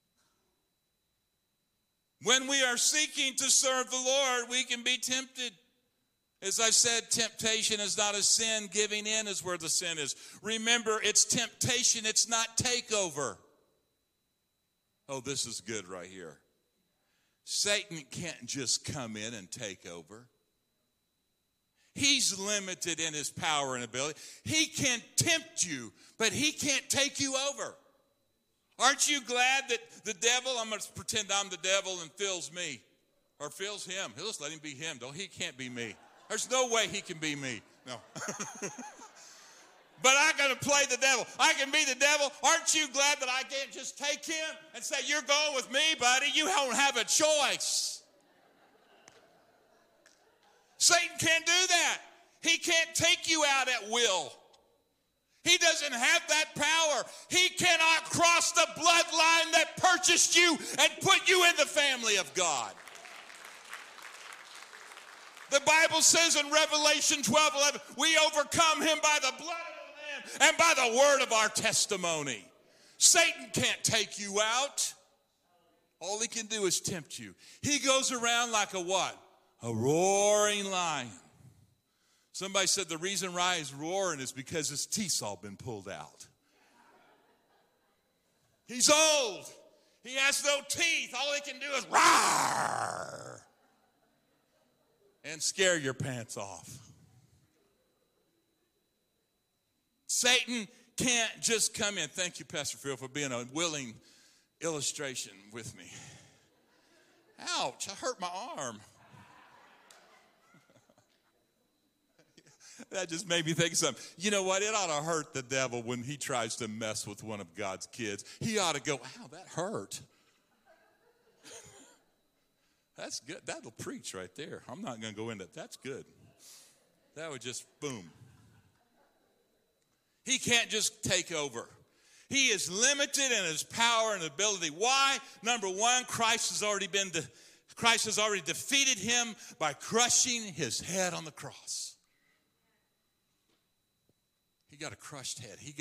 When we are seeking to serve the Lord, we can be tempted. As I said, temptation is not a sin. Giving in is where the sin is. Remember, it's temptation. It's not takeover. Oh, this is good right here. Satan can't just come in and take over. He's limited in his power and ability. He can tempt you, but he can't take you over. Aren't you glad that the devil, I'm going to pretend I'm the devil and Phil's me. Or Phil's him. He'll just let him be him. He can't be me. There's no way he can be me. No. But I got to play the devil. I can be the devil. Aren't you glad that I can't just take him and say, you're going with me, buddy? You don't have a choice. Satan can't do that. He can't take you out at will. He doesn't have that power. He cannot cross the bloodline that purchased you and put you in the family of God. The Bible says in Revelation 12:11, we overcome him by the blood of the Lamb and by the word of our testimony. Satan can't take you out. All he can do is tempt you. He goes around like a what? A roaring lion. Somebody said the reason why he's roaring is because his teeth's all been pulled out. He's old. He has no teeth. All he can do is roar and scare your pants off. Satan can't just come in. Thank you, Pastor Phil, for being a willing illustration with me. Ouch, I hurt my arm. That just made me think of something. You know what? It ought to hurt the devil when he tries to mess with one of God's kids. He ought to go, ow, that hurt. That's good. That'll preach right there. I'm not going to go into that. That's good. That would just, boom. He can't just take over. He is limited in his power and ability. Why? Number one, Christ has already defeated him by crushing his head on the cross. He got a crushed head. He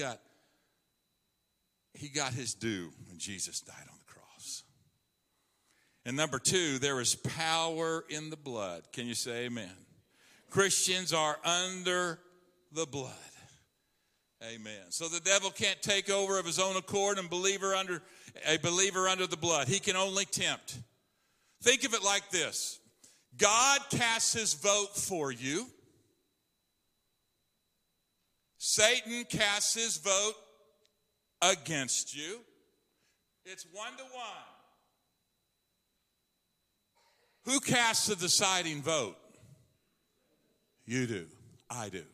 got his due when Jesus died on the cross. And number two, there is power in the blood. Can you say amen? Christians are under the blood. Amen. So the devil can't take over of his own accord and a believer under the blood. He can only tempt. Think of it like this. God casts his vote for you. Satan casts his vote against you. It's 1-1. Who casts the deciding vote? You do. I do.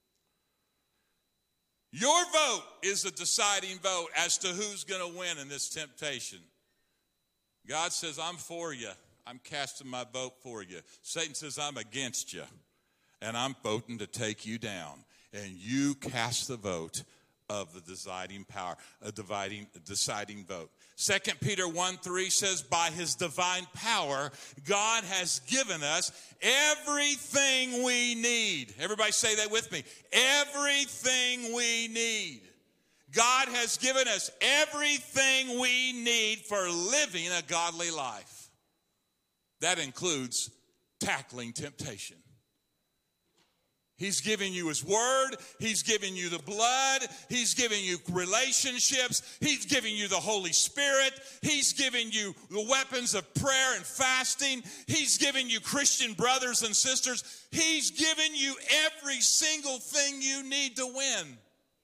Your vote is the deciding vote as to who's going to win in this temptation. God says, I'm for you. I'm casting my vote for you. Satan says, I'm against you. And I'm voting to take you down. And you cast the vote of the deciding power, deciding vote. 2 Peter 1:3 says, by his divine power, God has given us everything we need. Everybody say that with me. Everything we need. God has given us everything we need for living a godly life. That includes tackling temptation. He's giving you his word. He's giving you the blood. He's giving you relationships. He's giving you the Holy Spirit. He's giving you the weapons of prayer and fasting. He's giving you Christian brothers and sisters. He's given you every single thing you need to win.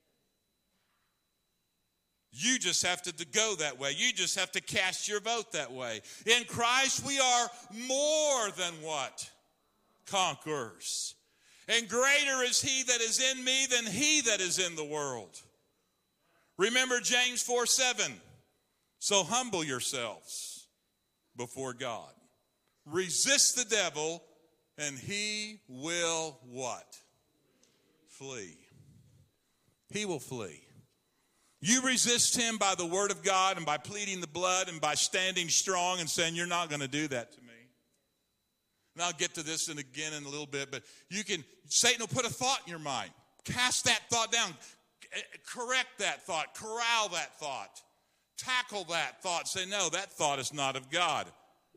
You just have to go that way. You just have to cast your vote that way. In Christ, we are more than what? Conquerors. And greater is he that is in me than he that is in the world. Remember James 4:7. So humble yourselves before God. Resist the devil, and he will what? Flee. He will flee. You resist him by the word of God and by pleading the blood and by standing strong and saying, you're not going to do that to me. And I'll get to this again in a little bit, but Satan will put a thought in your mind. Cast that thought down. Correct that thought. Corral that thought. Tackle that thought. Say, no, that thought is not of God.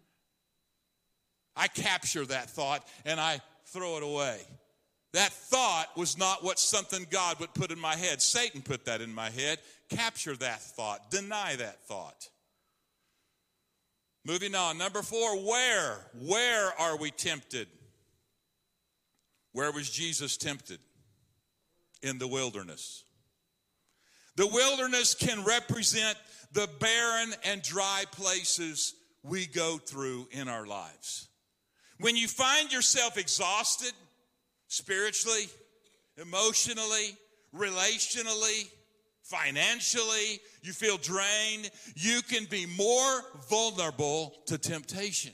I capture that thought and I throw it away. That thought was not what something God would put in my head. Satan put that in my head. Capture that thought. Deny that thought. Moving on. Number 4, where? Where are we tempted? Where was Jesus tempted? In the wilderness. The wilderness can represent the barren and dry places we go through in our lives. When you find yourself exhausted, spiritually, emotionally, relationally, financially, you feel drained, you can be more vulnerable to temptation.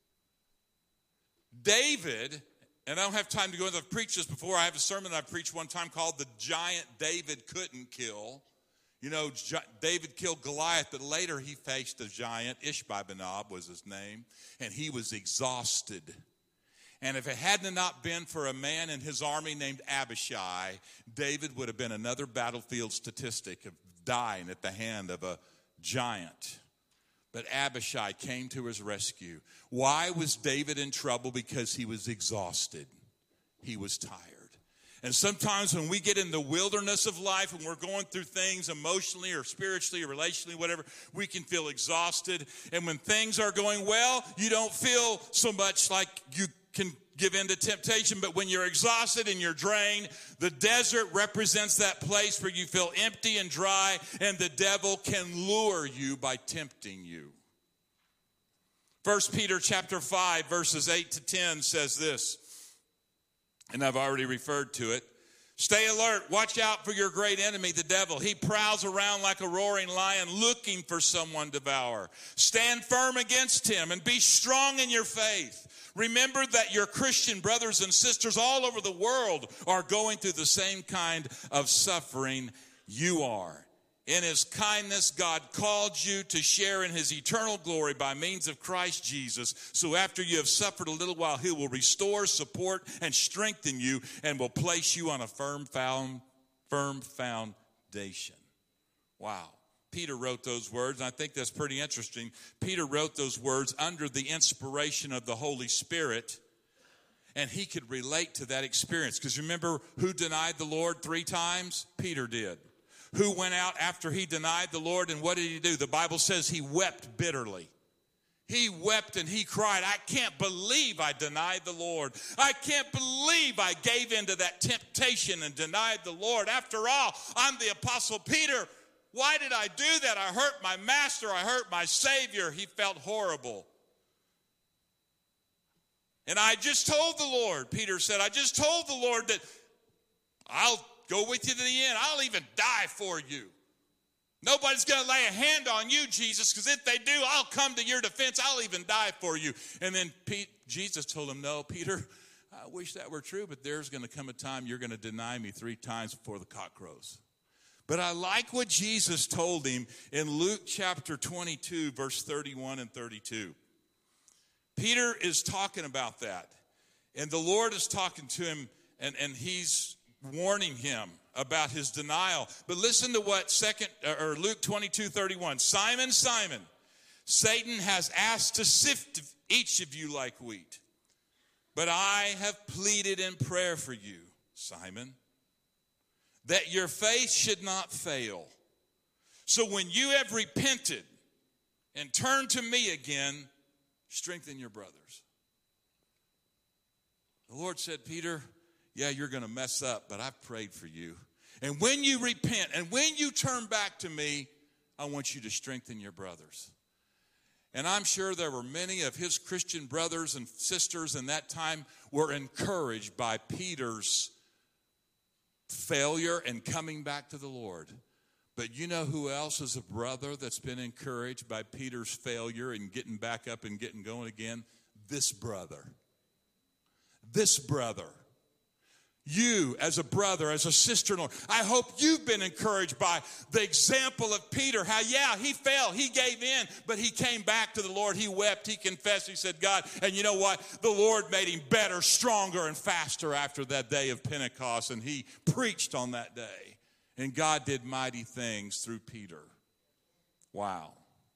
David, and I don't have time to go into, I've preached this before. I have a sermon that I preached one time called The Giant David Couldn't Kill. You know, David killed Goliath, but later he faced a giant. Ishbi-Benob was his name, and he was exhausted. And if it hadn't not been for a man in his army named Abishai, David would have been another battlefield statistic of dying at the hand of a giant. But Abishai came to his rescue. Why was David in trouble? Because he was exhausted. He was tired. And sometimes when we get in the wilderness of life and we're going through things emotionally or spiritually or relationally, whatever, we can feel exhausted. And when things are going well, you don't feel so much like you can give in to temptation. But when you're exhausted and you're drained, the desert represents that place where you feel empty and dry, and the devil can lure you by tempting you. 1 Peter chapter 5, verses 8 to 10 says this, and I've already referred to it. Stay alert. Watch out for your great enemy, the devil. He prowls around like a roaring lion looking for someone to devour. Stand firm against him and be strong in your faith. Remember that your Christian brothers and sisters all over the world are going through the same kind of suffering you are. In his kindness, God called you to share in his eternal glory by means of Christ Jesus. So after you have suffered a little while, he will restore, support, and strengthen you and will place you on a firm foundation. Wow. Peter wrote those words, and I think that's pretty interesting. Peter wrote those words under the inspiration of the Holy Spirit, and he could relate to that experience. Because remember who denied the Lord 3 times? Peter did. Who went out after he denied the Lord, and what did he do? The Bible says he wept bitterly. He wept and he cried, I can't believe I denied the Lord. I can't believe I gave in to that temptation and denied the Lord. After all, I'm the Apostle Peter. Why did I do that? I hurt my master. I hurt my Savior. He felt horrible. And I just told the Lord, Peter said, I just told the Lord that I'll go with you to the end. I'll even die for you. Nobody's going to lay a hand on you, Jesus, because if they do, I'll come to your defense. I'll even die for you. And then Jesus told him, no, Peter, I wish that were true, but there's going to come a time you're going to deny me 3 times before the cock crows. But I like what Jesus told him in Luke chapter 22, verse 31 and 32. Peter is talking about that. And the Lord is talking to him, and he's warning him about his denial. But listen to what Luke 22:31. Simon, Simon, Satan has asked to sift each of you like wheat. But I have pleaded in prayer for you Simon, that your faith should not fail. So when you have repented and turned to me again, strengthen your brothers. The Lord said, Peter, yeah, you're going to mess up, but I've prayed for you. And when you repent and when you turn back to me, I want you to strengthen your brothers. And I'm sure there were many of his Christian brothers and sisters in that time were encouraged by Peter's failure and coming back to the Lord. But you know who else is a brother that's been encouraged by Peter's failure and getting back up and getting going again? This brother. This brother. You as a brother, as a sister-in-law, I hope you've been encouraged by the example of Peter. How, yeah, he fell, he gave in, but he came back to the Lord. He wept, he confessed, he said, God, and you know what? The Lord made him better, stronger, and faster after that day of Pentecost, and he preached on that day. And God did mighty things through Peter. Wow.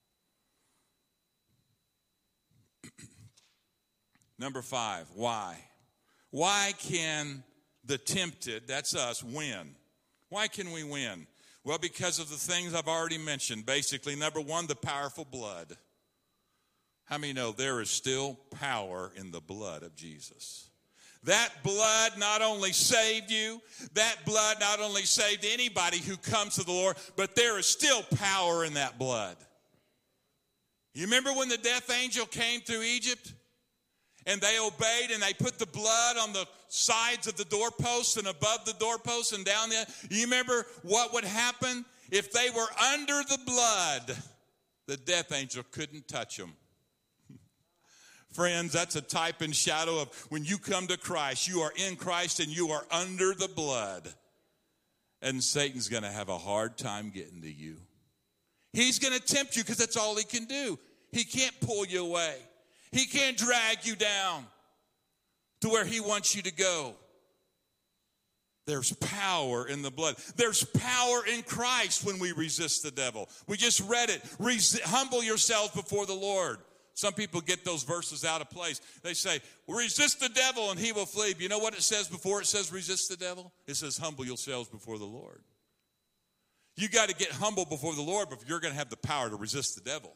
Number 5, why? Why can the tempted, that's us, win? Why can we win? Well, because of the things I've already mentioned. Basically, number 1, the powerful blood. How many know there is still power in the blood of Jesus? That blood not only saved you, that blood not only saved anybody who comes to the Lord, but there is still power in that blood. You remember when the death angel came through Egypt? And they obeyed, and they put the blood on the sides of the doorposts and above the doorposts and down there. You remember what would happen? If they were under the blood, the death angel couldn't touch them. Friends, that's a type and shadow of when you come to Christ. You are in Christ and you are under the blood. And Satan's going to have a hard time getting to you. He's going to tempt you because that's all he can do. He can't pull you away. He can't drag you down to where he wants you to go. There's power in the blood. There's power in Christ when we resist the devil. We just read it. Humble yourselves before the Lord. Some people get those verses out of place. They say, resist the devil and he will flee. But you know what it says before it says resist the devil? It says humble yourselves before the Lord. You got to get humble before the Lord if you're going to have the power to resist the devil.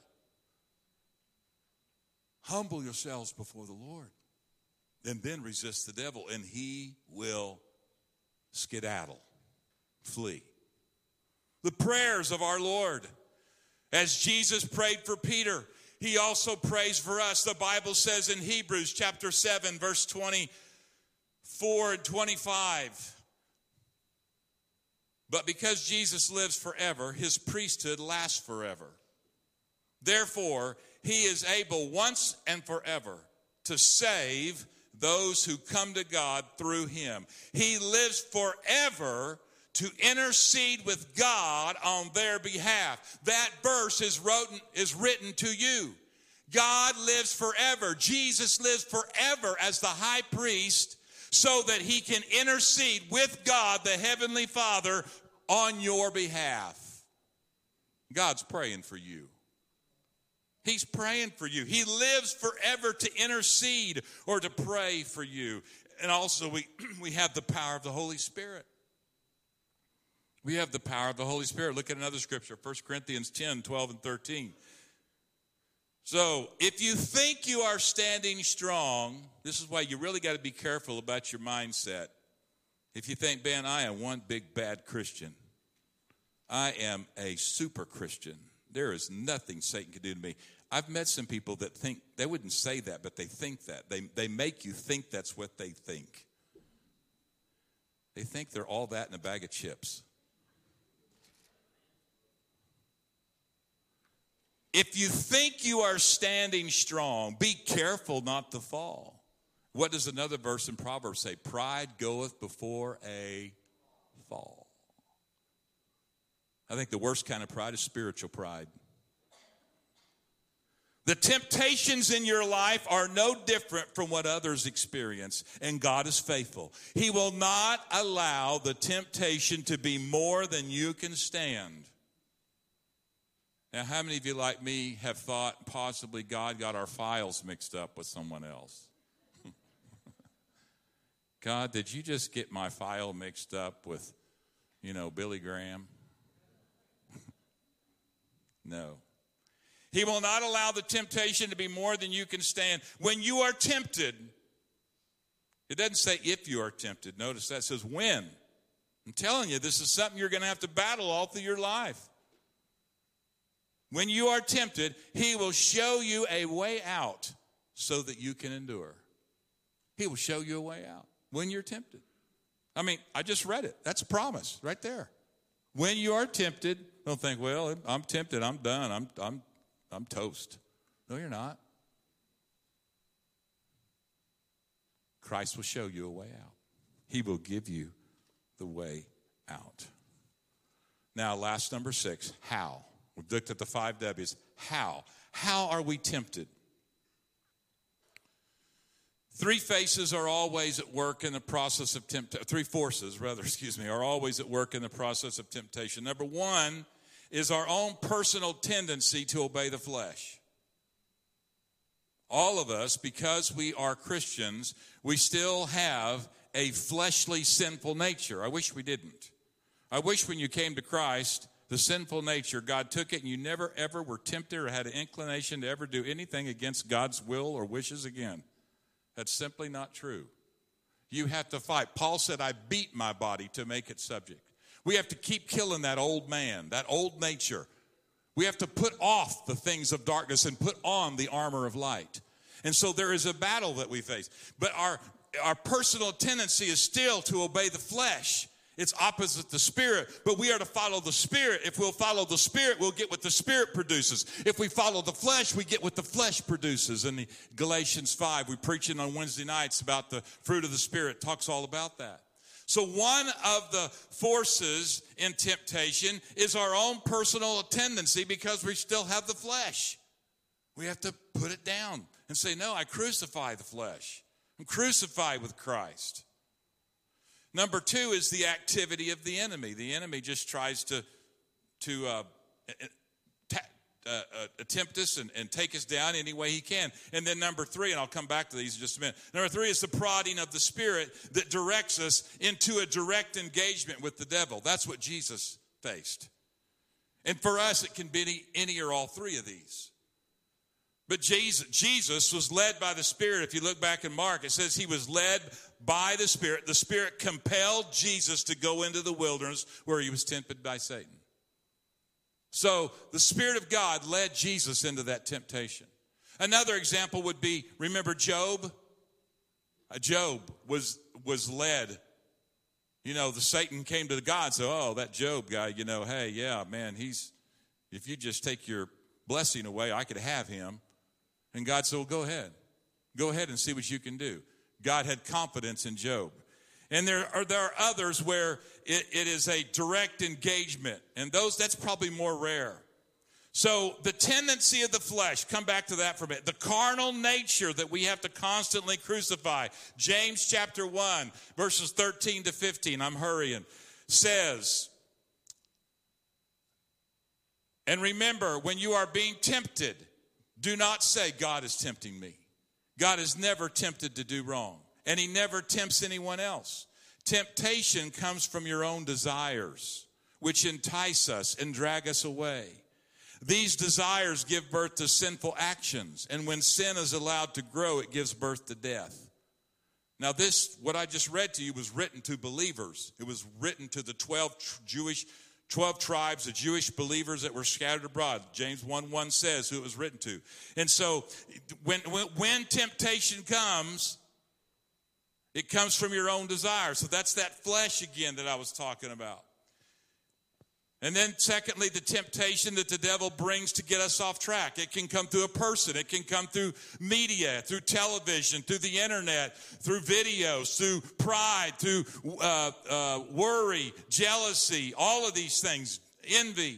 Humble yourselves before the Lord. And then resist the devil, and he will skedaddle, flee. The prayers of our Lord. As Jesus prayed for Peter, he also prays for us. The Bible says in Hebrews chapter 7, verse 24 and 25. But because Jesus lives forever, his priesthood lasts forever. Therefore, he is able once and forever to save those who come to God through him. He lives forever to intercede with God on their behalf. That verse is written to you. God lives forever. Jesus lives forever as the high priest so that he can intercede with God, the Heavenly Father, on your behalf. God's praying for you. He's praying for you. He lives forever to intercede or to pray for you. And also we have the power of the Holy Spirit. We have the power of the Holy Spirit. Look at another scripture, 1 Corinthians 10, 12 and 13. So if you think you are standing strong, this is why you really got to be careful about your mindset. If you think, Ben, I am one big bad Christian. I am a super Christian. There is nothing Satan can do to me. I've met some people that think, they wouldn't say that, but they think that. They make you think that's what they think. They think they're all that in a bag of chips. If you think you are standing strong, be careful not to fall. What does another verse in Proverbs say? Pride goeth before a fall. I think the worst kind of pride is spiritual pride. The temptations in your life are no different from what others experience, and God is faithful. He will not allow the temptation to be more than you can stand. Now, how many of you, like me, have thought possibly God got our files mixed up with someone else? God, did you just get my file mixed up with, Billy Graham? No. He will not allow the temptation to be more than you can stand. When you are tempted, it doesn't say if you are tempted. Notice that, it says when. I'm telling you, this is something you're going to have to battle all through your life. When you are tempted, he will show you a way out so that you can endure. He will show you a way out when you're tempted. I just read it. That's a promise right there. When you are tempted, don't think, well, I'm tempted, I'm done, I'm toast. No, you're not. Christ will show you a way out. He will give you the way out. Now, last number 6, how? We've looked at the 5 W's. How? How are we tempted? 3 faces are always at work in the process of temptation. 3 forces, are always at work in the process of temptation. Number 1 is our own personal tendency to obey the flesh. All of us, because we are Christians, we still have a fleshly, sinful nature. I wish we didn't. I wish when you came to Christ, the sinful nature, God took it and you never, ever were tempted or had an inclination to ever do anything against God's will or wishes again. That's simply not true. You have to fight. Paul said, I beat my body to make it subject. We have to keep killing that old man, that old nature. We have to put off the things of darkness and put on the armor of light. And so there is a battle that we face. But our personal tendency is still to obey the flesh. It's opposite the Spirit, but we are to follow the Spirit. If we'll follow the Spirit, we'll get what the Spirit produces. If we follow the flesh, we get what the flesh produces. In the Galatians 5, we're preaching on Wednesday nights about the fruit of the Spirit. Talks all about that. So one of the forces in temptation is our own personal tendency because we still have the flesh. We have to put it down and say, no, I crucify the flesh. I'm crucified with Christ. Number 2 is the activity of the enemy. The enemy just tries to attempt us and take us down any way he can. And then number 3, and I'll come back to these in just a minute. Number 3 is the prodding of the Spirit that directs us into a direct engagement with the devil. That's what Jesus faced. And for us, it can be any or all 3 of these. But Jesus was led by the Spirit. If you look back in Mark, it says he was led by the Spirit. The Spirit compelled Jesus to go into the wilderness where he was tempted by Satan. So the Spirit of God led Jesus into that temptation. Another example would be, remember Job? Job was led. The Satan came to God and said, oh, that Job guy, hey, yeah, man, if you just take your blessing away, I could have him. And God said, well, go ahead. Go ahead and see what you can do. God had confidence in Job. And there are others where it is a direct engagement. And that's probably more rare. So the tendency of the flesh, come back to that for a minute. The carnal nature that we have to constantly crucify. James chapter 1, verses 13 to 15, I'm hurrying, says, and remember, when you are being tempted, do not say, God is tempting me. God is never tempted to do wrong, and he never tempts anyone else. Temptation comes from your own desires, which entice us and drag us away. These desires give birth to sinful actions, and when sin is allowed to grow, it gives birth to death. Now what I just read to you was written to believers. It was written to the 12 tribes of Jewish believers that were scattered abroad. James 1:1 says who it was written to. And so when temptation comes, it comes from your own desire. So that's that flesh again that I was talking about. And then secondly, the temptation that the devil brings to get us off track. It can come through a person. It can come through media, through television, through the internet, through videos, through pride, through worry, jealousy, all of these things, envy.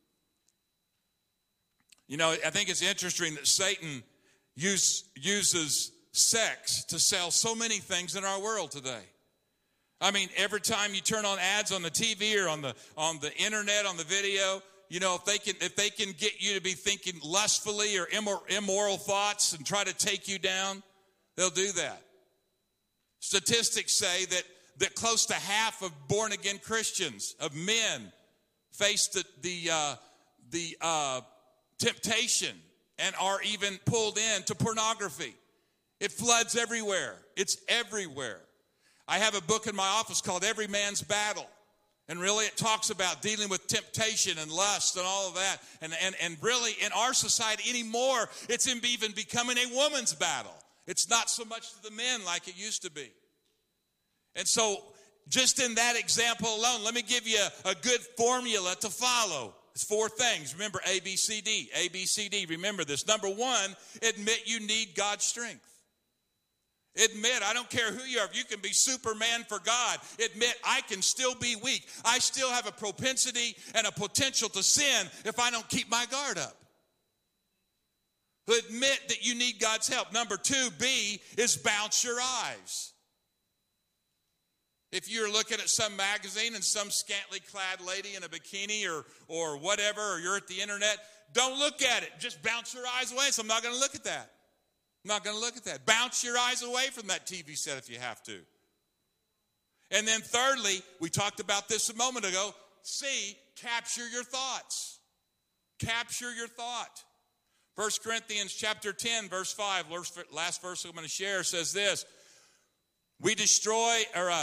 I think it's interesting that Satan uses sex to sell so many things in our world today. Every time you turn on ads on the TV or on the internet, on the video, if they can get you to be thinking lustfully or immoral thoughts and try to take you down, they'll do that. Statistics say that close to half of born-again Christians, of men, face the temptation and are even pulled into pornography. It floods everywhere. It's everywhere. I have a book in my office called Every Man's Battle. And really it talks about dealing with temptation and lust and all of that. And really in our society anymore, it's even becoming a woman's battle. It's not so much to the men like it used to be. And so just in that example alone, let me give you a good formula to follow. It's 4 things. Remember, A, B, C, D. A, B, C, D. Remember this. Number 1, admit you need God's strength. Admit, I don't care who you are. If you can be Superman for God, admit I can still be weak. I still have a propensity and a potential to sin if I don't keep my guard up. Admit that you need God's help. Number 2, B, is bounce your eyes. If you're looking at some magazine and some scantily clad lady in a bikini or whatever, or you're at the internet, don't look at it. Just bounce your eyes away. So I'm not going to look at that. I'm not going to look at that. Bounce your eyes away from that TV set if you have to. And then thirdly, we talked about this a moment ago, C, capture your thoughts. Capture your thought. 1 Corinthians chapter 10, verse 5, last verse I'm going to share says this. We destroy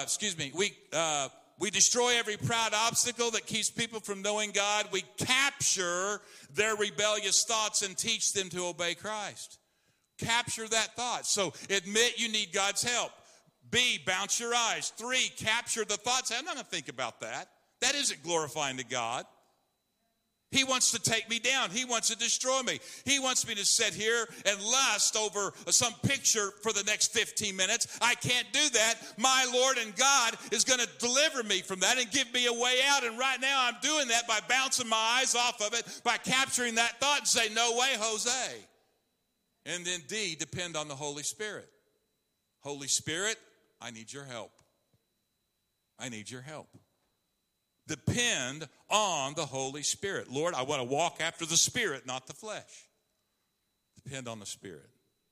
every proud obstacle that keeps people from knowing God. We capture their rebellious thoughts and teach them to obey Christ. Capture that thought. So admit you need God's help. B, bounce your eyes. 3, capture the thoughts. I'm not going to think about that. That isn't glorifying to God. He wants to take me down. He wants to destroy me. He wants me to sit here and lust over some picture for the next 15 minutes. I can't do that. My Lord and God is going to deliver me from that and give me a way out. And right now I'm doing that by bouncing my eyes off of it, by capturing that thought and say, no way, Jose. And then D, depend on the Holy Spirit. Holy Spirit, I need your help. I need your help. Depend on the Holy Spirit. Lord, I want to walk after the Spirit, not the flesh. Depend on the Spirit.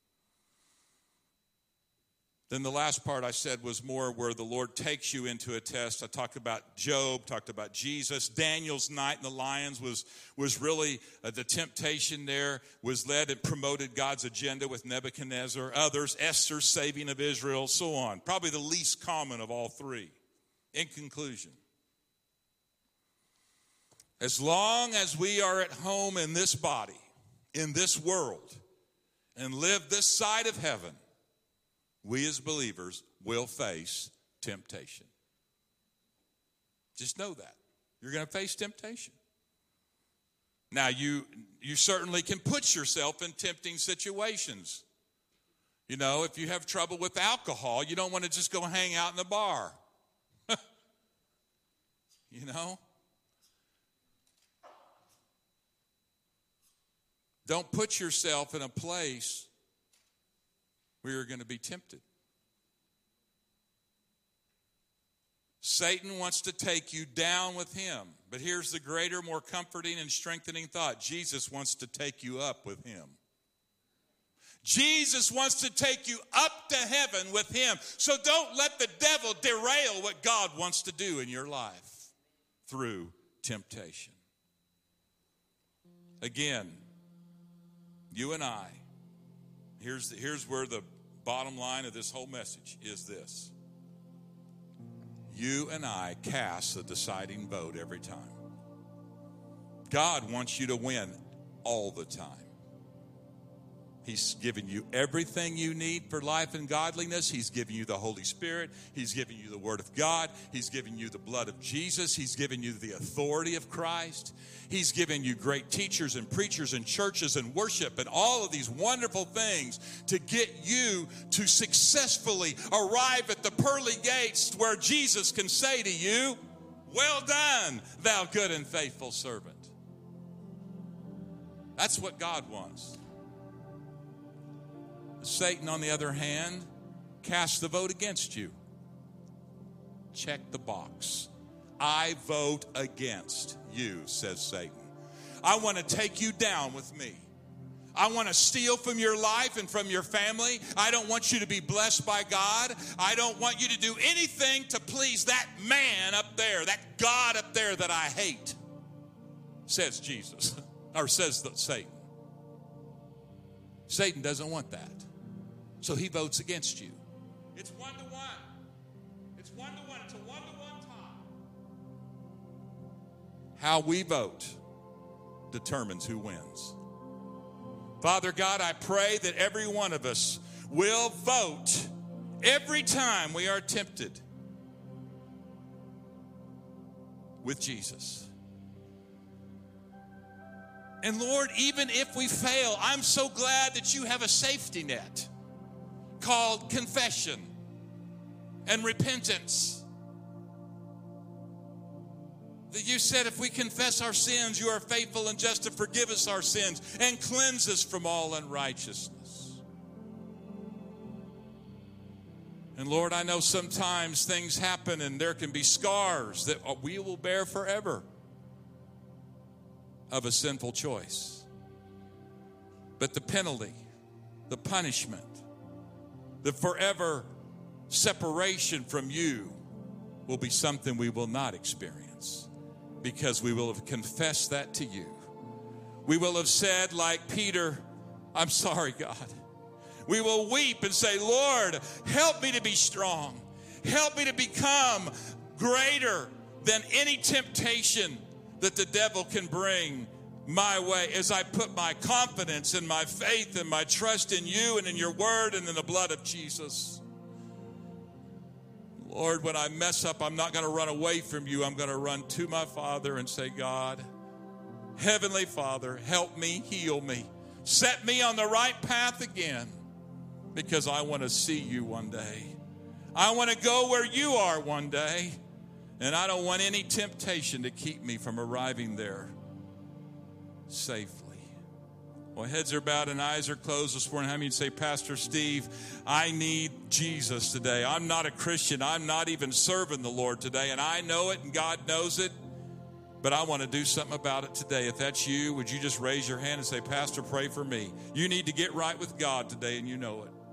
Then the last part I said was more where the Lord takes you into a test. I talked about Job, talked about Jesus. Daniel's night in the lions was really the temptation there, was led and promoted God's agenda with Nebuchadnezzar. Others, Esther's saving of Israel, so on. Probably the least common of all 3. In conclusion, as long as we are at home in this body, in this world, and live this side of heaven, we as believers will face temptation. Just know that. You're going to face temptation. Now, you certainly can put yourself in tempting situations. You know, if you have trouble with alcohol, you don't want to just go hang out in the bar. You know? Don't put yourself in a place where you're going to be tempted. Satan wants to take you down with him. But here's the greater, more comforting and strengthening thought. Jesus wants to take you up with him. Jesus wants to take you up to heaven with him. So don't let the devil derail what God wants to do in your life through temptation. Again, you and I, here's where the bottom line of this whole message is this. You and I cast the deciding vote every time. God wants you to win all the time. He's given you everything you need for life and godliness. He's given you the Holy Spirit. He's given you the Word of God. He's given you the blood of Jesus. He's given you the authority of Christ. He's given you great teachers and preachers and churches and worship and all of these wonderful things to get you to successfully arrive at the pearly gates where Jesus can say to you, "Well done, thou good and faithful servant." That's what God wants. Satan, on the other hand, casts the vote against you. Check the box. I vote against you, says Satan. I want to take you down with me. I want to steal from your life and from your family. I don't want you to be blessed by God. I don't want you to do anything to please that man up there, that God up there that I hate, says Jesus, or says Satan. Satan doesn't want that. So he votes against you. It's 1-1. It's 1-1. It's a 1-1 tie. How we vote determines who wins. Father God, I pray that every one of us will vote every time we are tempted with Jesus. And Lord, even if we fail, I'm so glad that you have a safety net called confession and repentance. That you said if we confess our sins, you are faithful and just to forgive us our sins and cleanse us from all unrighteousness. And Lord, I know sometimes things happen and there can be scars that we will bear forever of a sinful choice. But the penalty, the punishment, the forever separation from you will be something we will not experience, because we will have confessed that to you. We will have said, like Peter, I'm sorry, God. We will weep and say, Lord, help me to be strong. Help me to become greater than any temptation that the devil can bring my way as I put my confidence and my faith and my trust in you and in your word and in the blood of Jesus. Lord, when I mess up, I'm not going to run away from you. I'm going to run to my Father and say, God, Heavenly Father, help me, heal me. Set me on the right path again, because I want to see you one day. I want to go where you are one day, and I don't want any temptation to keep me from arriving there safely. Well, heads are bowed and eyes are closed this morning. How many say, Pastor Steve, I need Jesus today. I'm not a Christian. I'm not even serving the Lord today. And I know it and God knows it. But I want to do something about it today. If that's you, would you just raise your hand and say, Pastor, pray for me. You need to get right with God today and you know it.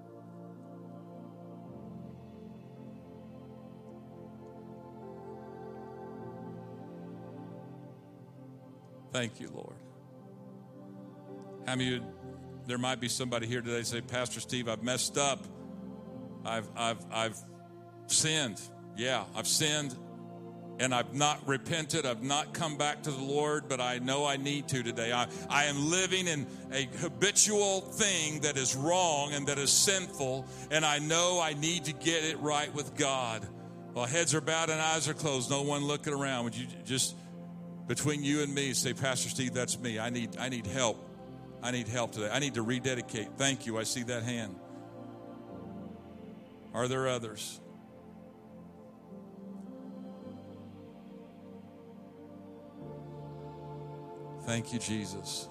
Thank you, Lord. How many of you, there might be somebody here today say, Pastor Steve, I've messed up. I've sinned. Yeah, I've sinned and I've not repented. I've not come back to the Lord, but I know I need to today. I am living in a habitual thing that is wrong and that is sinful, and I know I need to get it right with God. While heads are bowed and eyes are closed, no one looking around, would you just, between you and me, say, Pastor Steve, that's me. I need help. I need help today. I need to rededicate. Thank you. I see that hand. Are there others? Thank you, Jesus.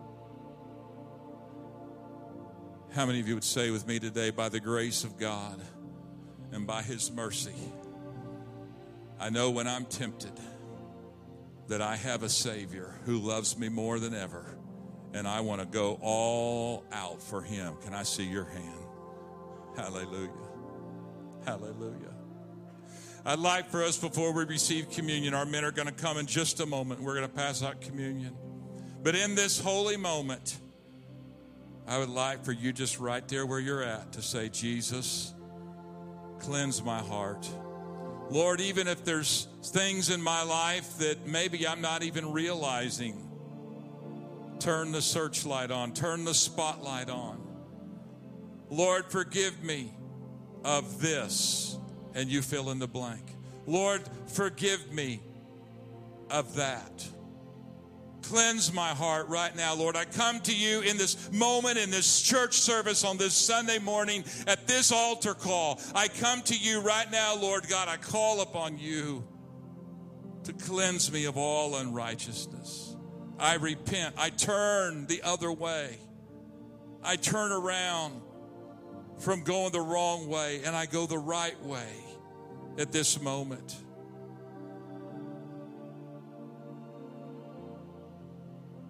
How many of you would say with me today, by the grace of God and by his mercy, I know when I'm tempted that I have a Savior who loves me more than ever, and I want to go all out for him. Can I see your hand? Hallelujah. Hallelujah. I'd like for us, before we receive communion, our men are going to come in just a moment. We're going to pass out communion. But in this holy moment, I would like for you just right there where you're at to say, Jesus, cleanse my heart. Lord, even if there's things in my life that maybe I'm not even realizing, turn the searchlight on, turn the spotlight on. Lord, forgive me of this, and you fill in the blank. Lord, forgive me of that. Cleanse my heart right now, Lord. I come to you in this moment, in this church service on this Sunday morning at this altar call. I come to you right now, Lord God. I call upon you to cleanse me of all unrighteousness. I repent. I turn the other way. I turn around from going the wrong way, and I go the right way at this moment.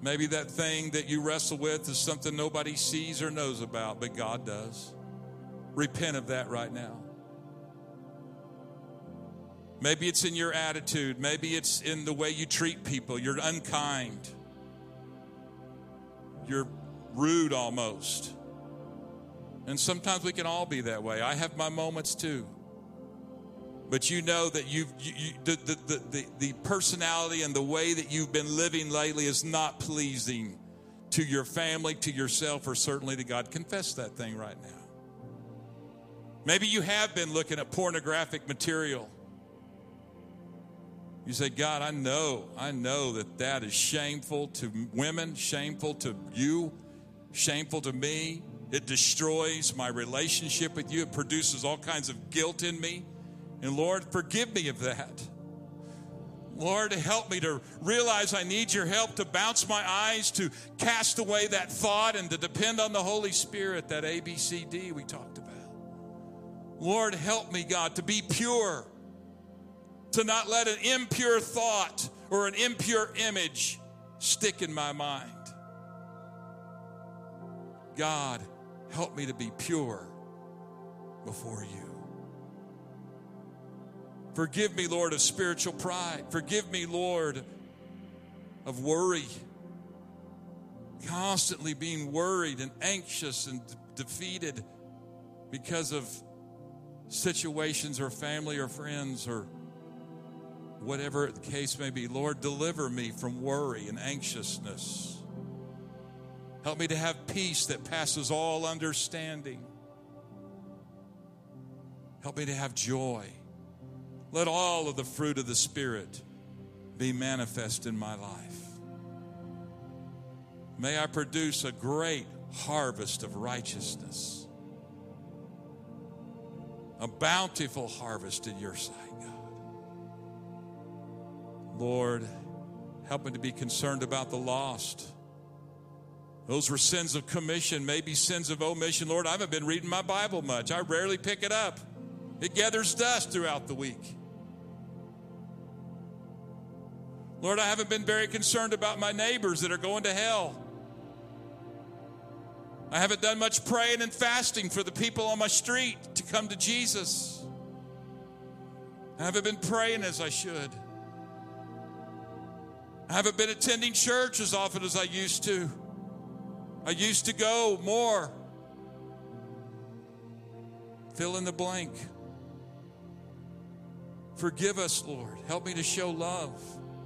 Maybe that thing that you wrestle with is something nobody sees or knows about, but God does. Repent of that right now. Maybe it's in your attitude. Maybe it's in the way you treat people. You're unkind. You're rude almost. And sometimes we can all be that way. I have my moments too. But you know that the personality and the way that you've been living lately is not pleasing to your family, to yourself, or certainly to God. Confess that thing right now. Maybe you have been looking at pornographic material. You say, God, I know that is shameful to women, shameful to you, shameful to me. It destroys my relationship with you. It produces all kinds of guilt in me. And Lord, forgive me of that. Lord, help me to realize I need your help to bounce my eyes, to cast away that thought and to depend on the Holy Spirit, that ABCD we talked about. Lord, help me, God, to be pure, to not let an impure thought or an impure image stick in my mind. God, help me to be pure before you. Forgive me, Lord, of spiritual pride. Forgive me, Lord, of worry. Constantly being worried and anxious and defeated because of situations or family or friends or whatever the case may be. Lord, deliver me from worry and anxiousness. Help me to have peace that passes all understanding. Help me to have joy. Let all of the fruit of the Spirit be manifest in my life. May I produce a great harvest of righteousness. A bountiful harvest in your sight, God. Lord, help me to be concerned about the lost. Those were sins of commission, maybe sins of omission. Lord, I haven't been reading my Bible much. I rarely pick it up. It gathers dust throughout the week. Lord, I haven't been very concerned about my neighbors that are going to hell. I haven't done much praying and fasting for the people on my street to come to Jesus. I haven't been praying as I should. I haven't been attending church as often as I used to. I used to go more. Fill in the blank. Forgive us, Lord. Help me to show love.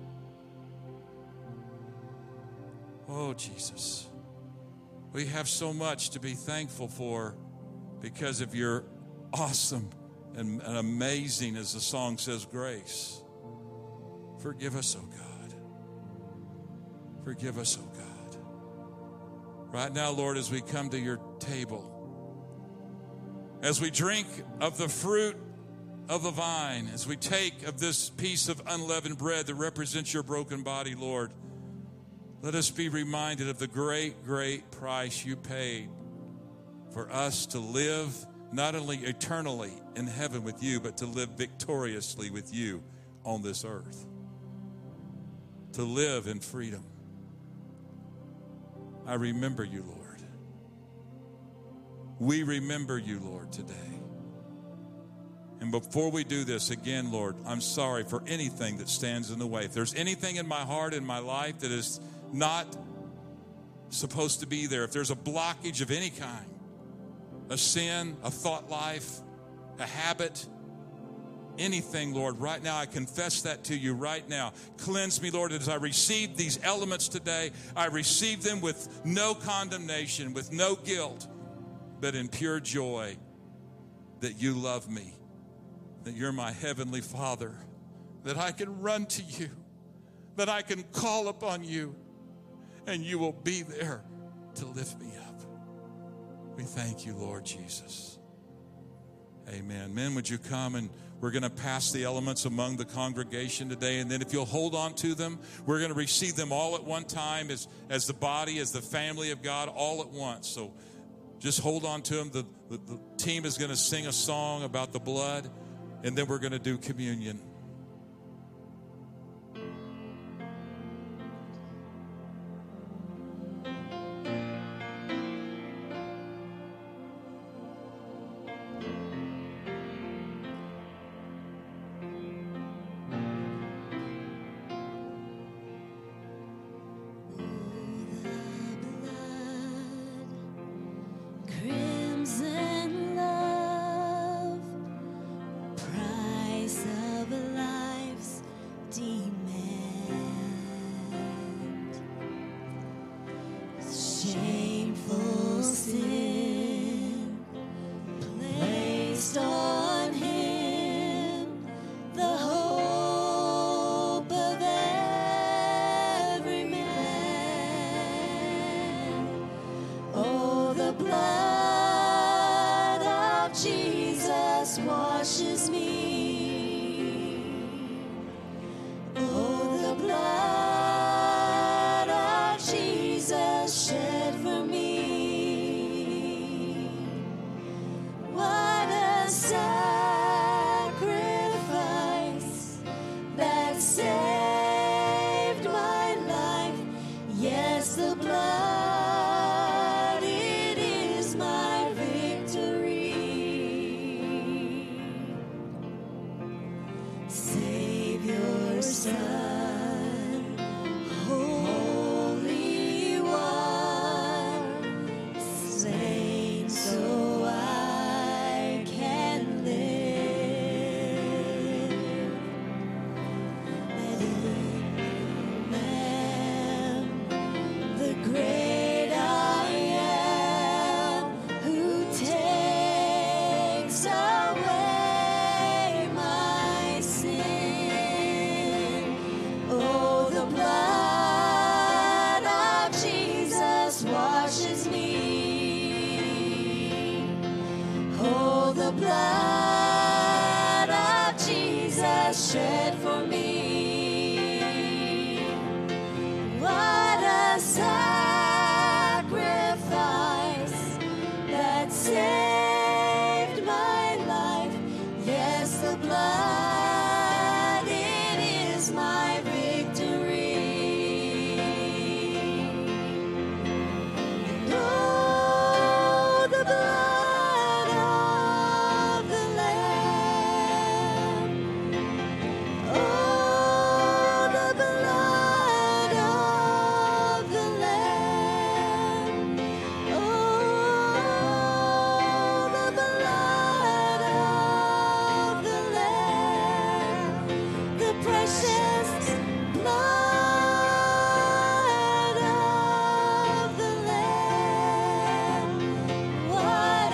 Oh, Jesus. We have so much to be thankful for because of your awesome and amazing, as the song says, grace. Forgive us, oh God. Forgive us, oh God. Right now, Lord, as we come to your table, as we drink of the fruit of the vine, as we take of this piece of unleavened bread that represents your broken body, Lord, let us be reminded of the great, great price you paid for us to live not only eternally in heaven with you, but to live victoriously with you on this earth. To live in freedom. I remember you, Lord. We remember you, Lord, today. And before we do this, again, Lord, I'm sorry for anything that stands in the way. If there's anything in my heart, in my life that is not supposed to be there, if there's a blockage of any kind, a sin, a thought life, a habit, anything, Lord, right now I confess that to you right now. Cleanse me, Lord, as I receive these elements today. I receive them with no condemnation, with no guilt, but in pure joy that you love me, that you're my heavenly Father, that I can run to you, that I can call upon you, and you will be there to lift me up. We thank you, Lord Jesus. Amen. Men, would you come, and we're going to pass the elements among the congregation today, and then if you'll hold on to them, we're going to receive them all at one time as the body, as the family of God, all at once. So just hold on to them. The team is going to sing a song about the blood, and then we're going to do communion. shameful sin, placed on him the hope of every man. Oh, the blood of Jesus washes me. Oh, the blood of Jesus shed for me. What a sacrifice that saved my life. Yes, the blood, it is my victory. Savior, Son, Holy One, slain so I can live. That in Lamb, the great I am, who takes away my sin. Oh, the blood of Jesus washes me. Oh, the blood of Jesus shed for me. What a sacrifice that saved my life. Yes, the blood, it is my victory. And oh, the blood of the Lamb. Oh, the blood of the Lamb. Oh, the blood of the Lamb. The precious blood of the Lamb. What a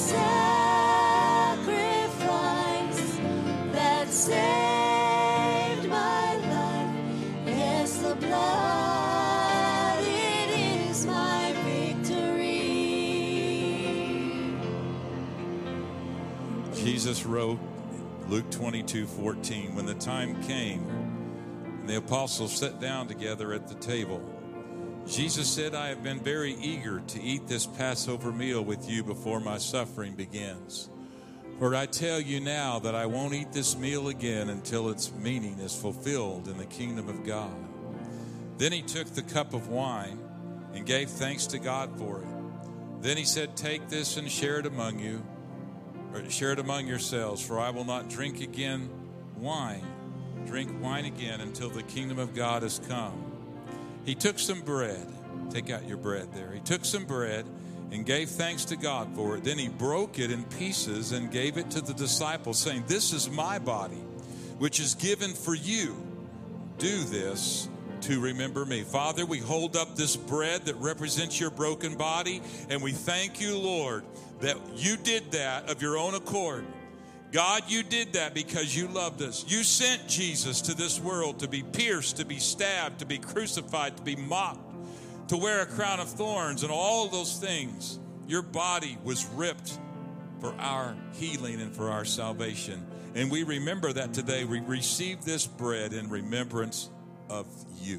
sacrifice that saved my life. Yes, the blood, it is my victory. Jesus wrote, Luke 22:14, when the time came and the apostles sat down together at the table, Jesus said, I have been very eager to eat this Passover meal with you before my suffering begins. For I tell you now that I won't eat this meal again until its meaning is fulfilled in the kingdom of God. Then he took the cup of wine and gave thanks to God for it. Then he said, take this and share it among you, or share it among yourselves, for I will not drink wine again until the kingdom of God has come. He took some bread. Take out your bread there. He took some bread and gave thanks to God for it. Then he broke it in pieces and gave it to the disciples, saying, this is my body, which is given for you. Do this to remember me. Father, we hold up this bread that represents your broken body, and we thank you, Lord, that you did that of your own accord. God, you did that because you loved us. You sent Jesus to this world to be pierced, to be stabbed, to be crucified, to be mocked, to wear a crown of thorns, and all those things. Your body was ripped for our healing and for our salvation. And we remember that today. We receive this bread in remembrance of you.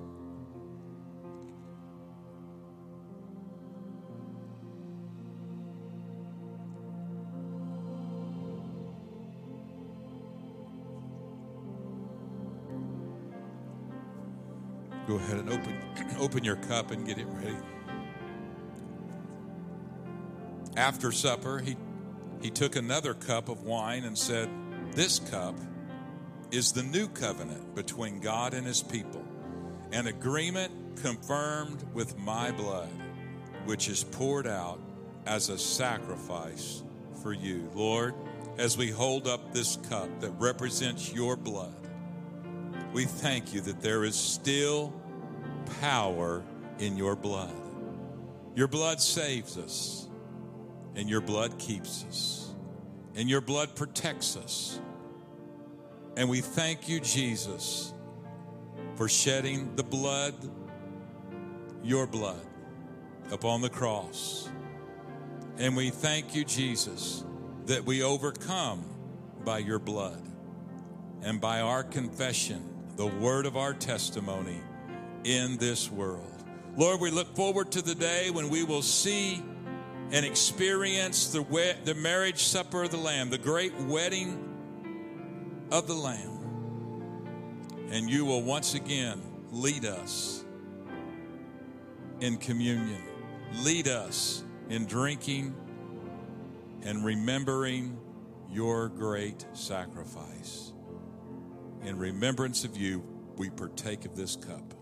Go ahead and open your cup and get it ready. After supper, he took another cup of wine and said, this cup is the new covenant between God and his people, an agreement confirmed with my blood, which is poured out as a sacrifice for you. Lord, as we hold up this cup that represents your blood, we thank you that there is still power in your blood. Your blood saves us, and your blood keeps us, and your blood protects us. And we thank you, Jesus, for shedding the blood, your blood, upon the cross. And we thank you, Jesus, that we overcome by your blood and by our confession, the word of our testimony in this world. Lord, we look forward to the day when we will see and experience the marriage supper of the Lamb, the great wedding of the Lamb. And you will once again lead us in communion, lead us in drinking and remembering your great sacrifice. In remembrance of you, we partake of this cup.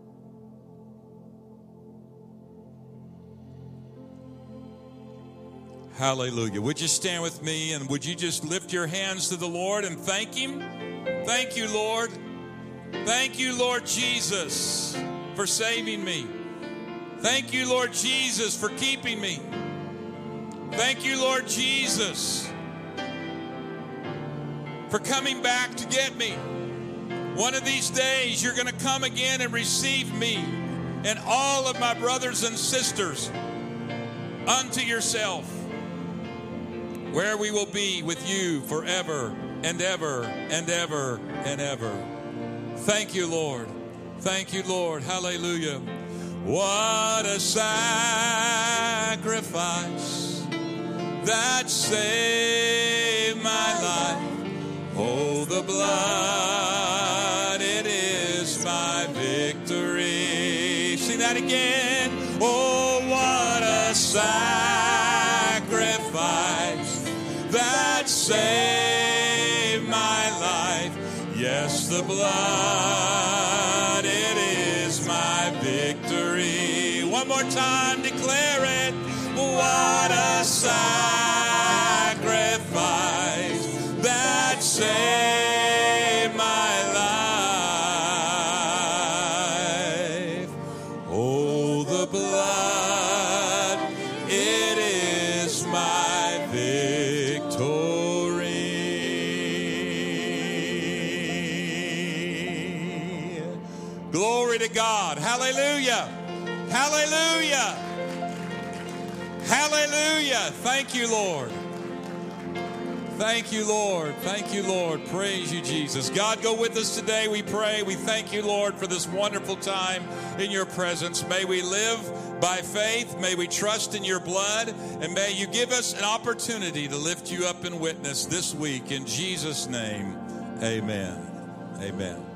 Hallelujah. Would you stand with me and would you just lift your hands to the Lord and thank him? Thank you, Lord. Thank you, Lord Jesus, for saving me. Thank you, Lord Jesus, for keeping me. Thank you, Lord Jesus, for coming back to get me. One of these days, you're going to come again and receive me and all of my brothers and sisters unto yourself, where we will be with you forever and ever and ever and ever. Thank you, Lord. Thank you, Lord. Hallelujah. What a sacrifice that saved my life. Oh, the blood, it is my victory. Sing that again. Oh, what a sacrifice that saved my life. Yes, the blood, it is my victory. One more time, declare it. What a sacrifice that saved my life. Oh, the blood, it is my victory. Glory to God. Hallelujah. Hallelujah. Hallelujah. Thank you, Lord. Thank you, Lord. Thank you, Lord. Praise you, Jesus. God, go with us today, we pray. We thank you, Lord, for this wonderful time in your presence. May we live by faith. May we trust in your blood. And may you give us an opportunity to lift you up and witness this week. In Jesus' name, amen. Amen.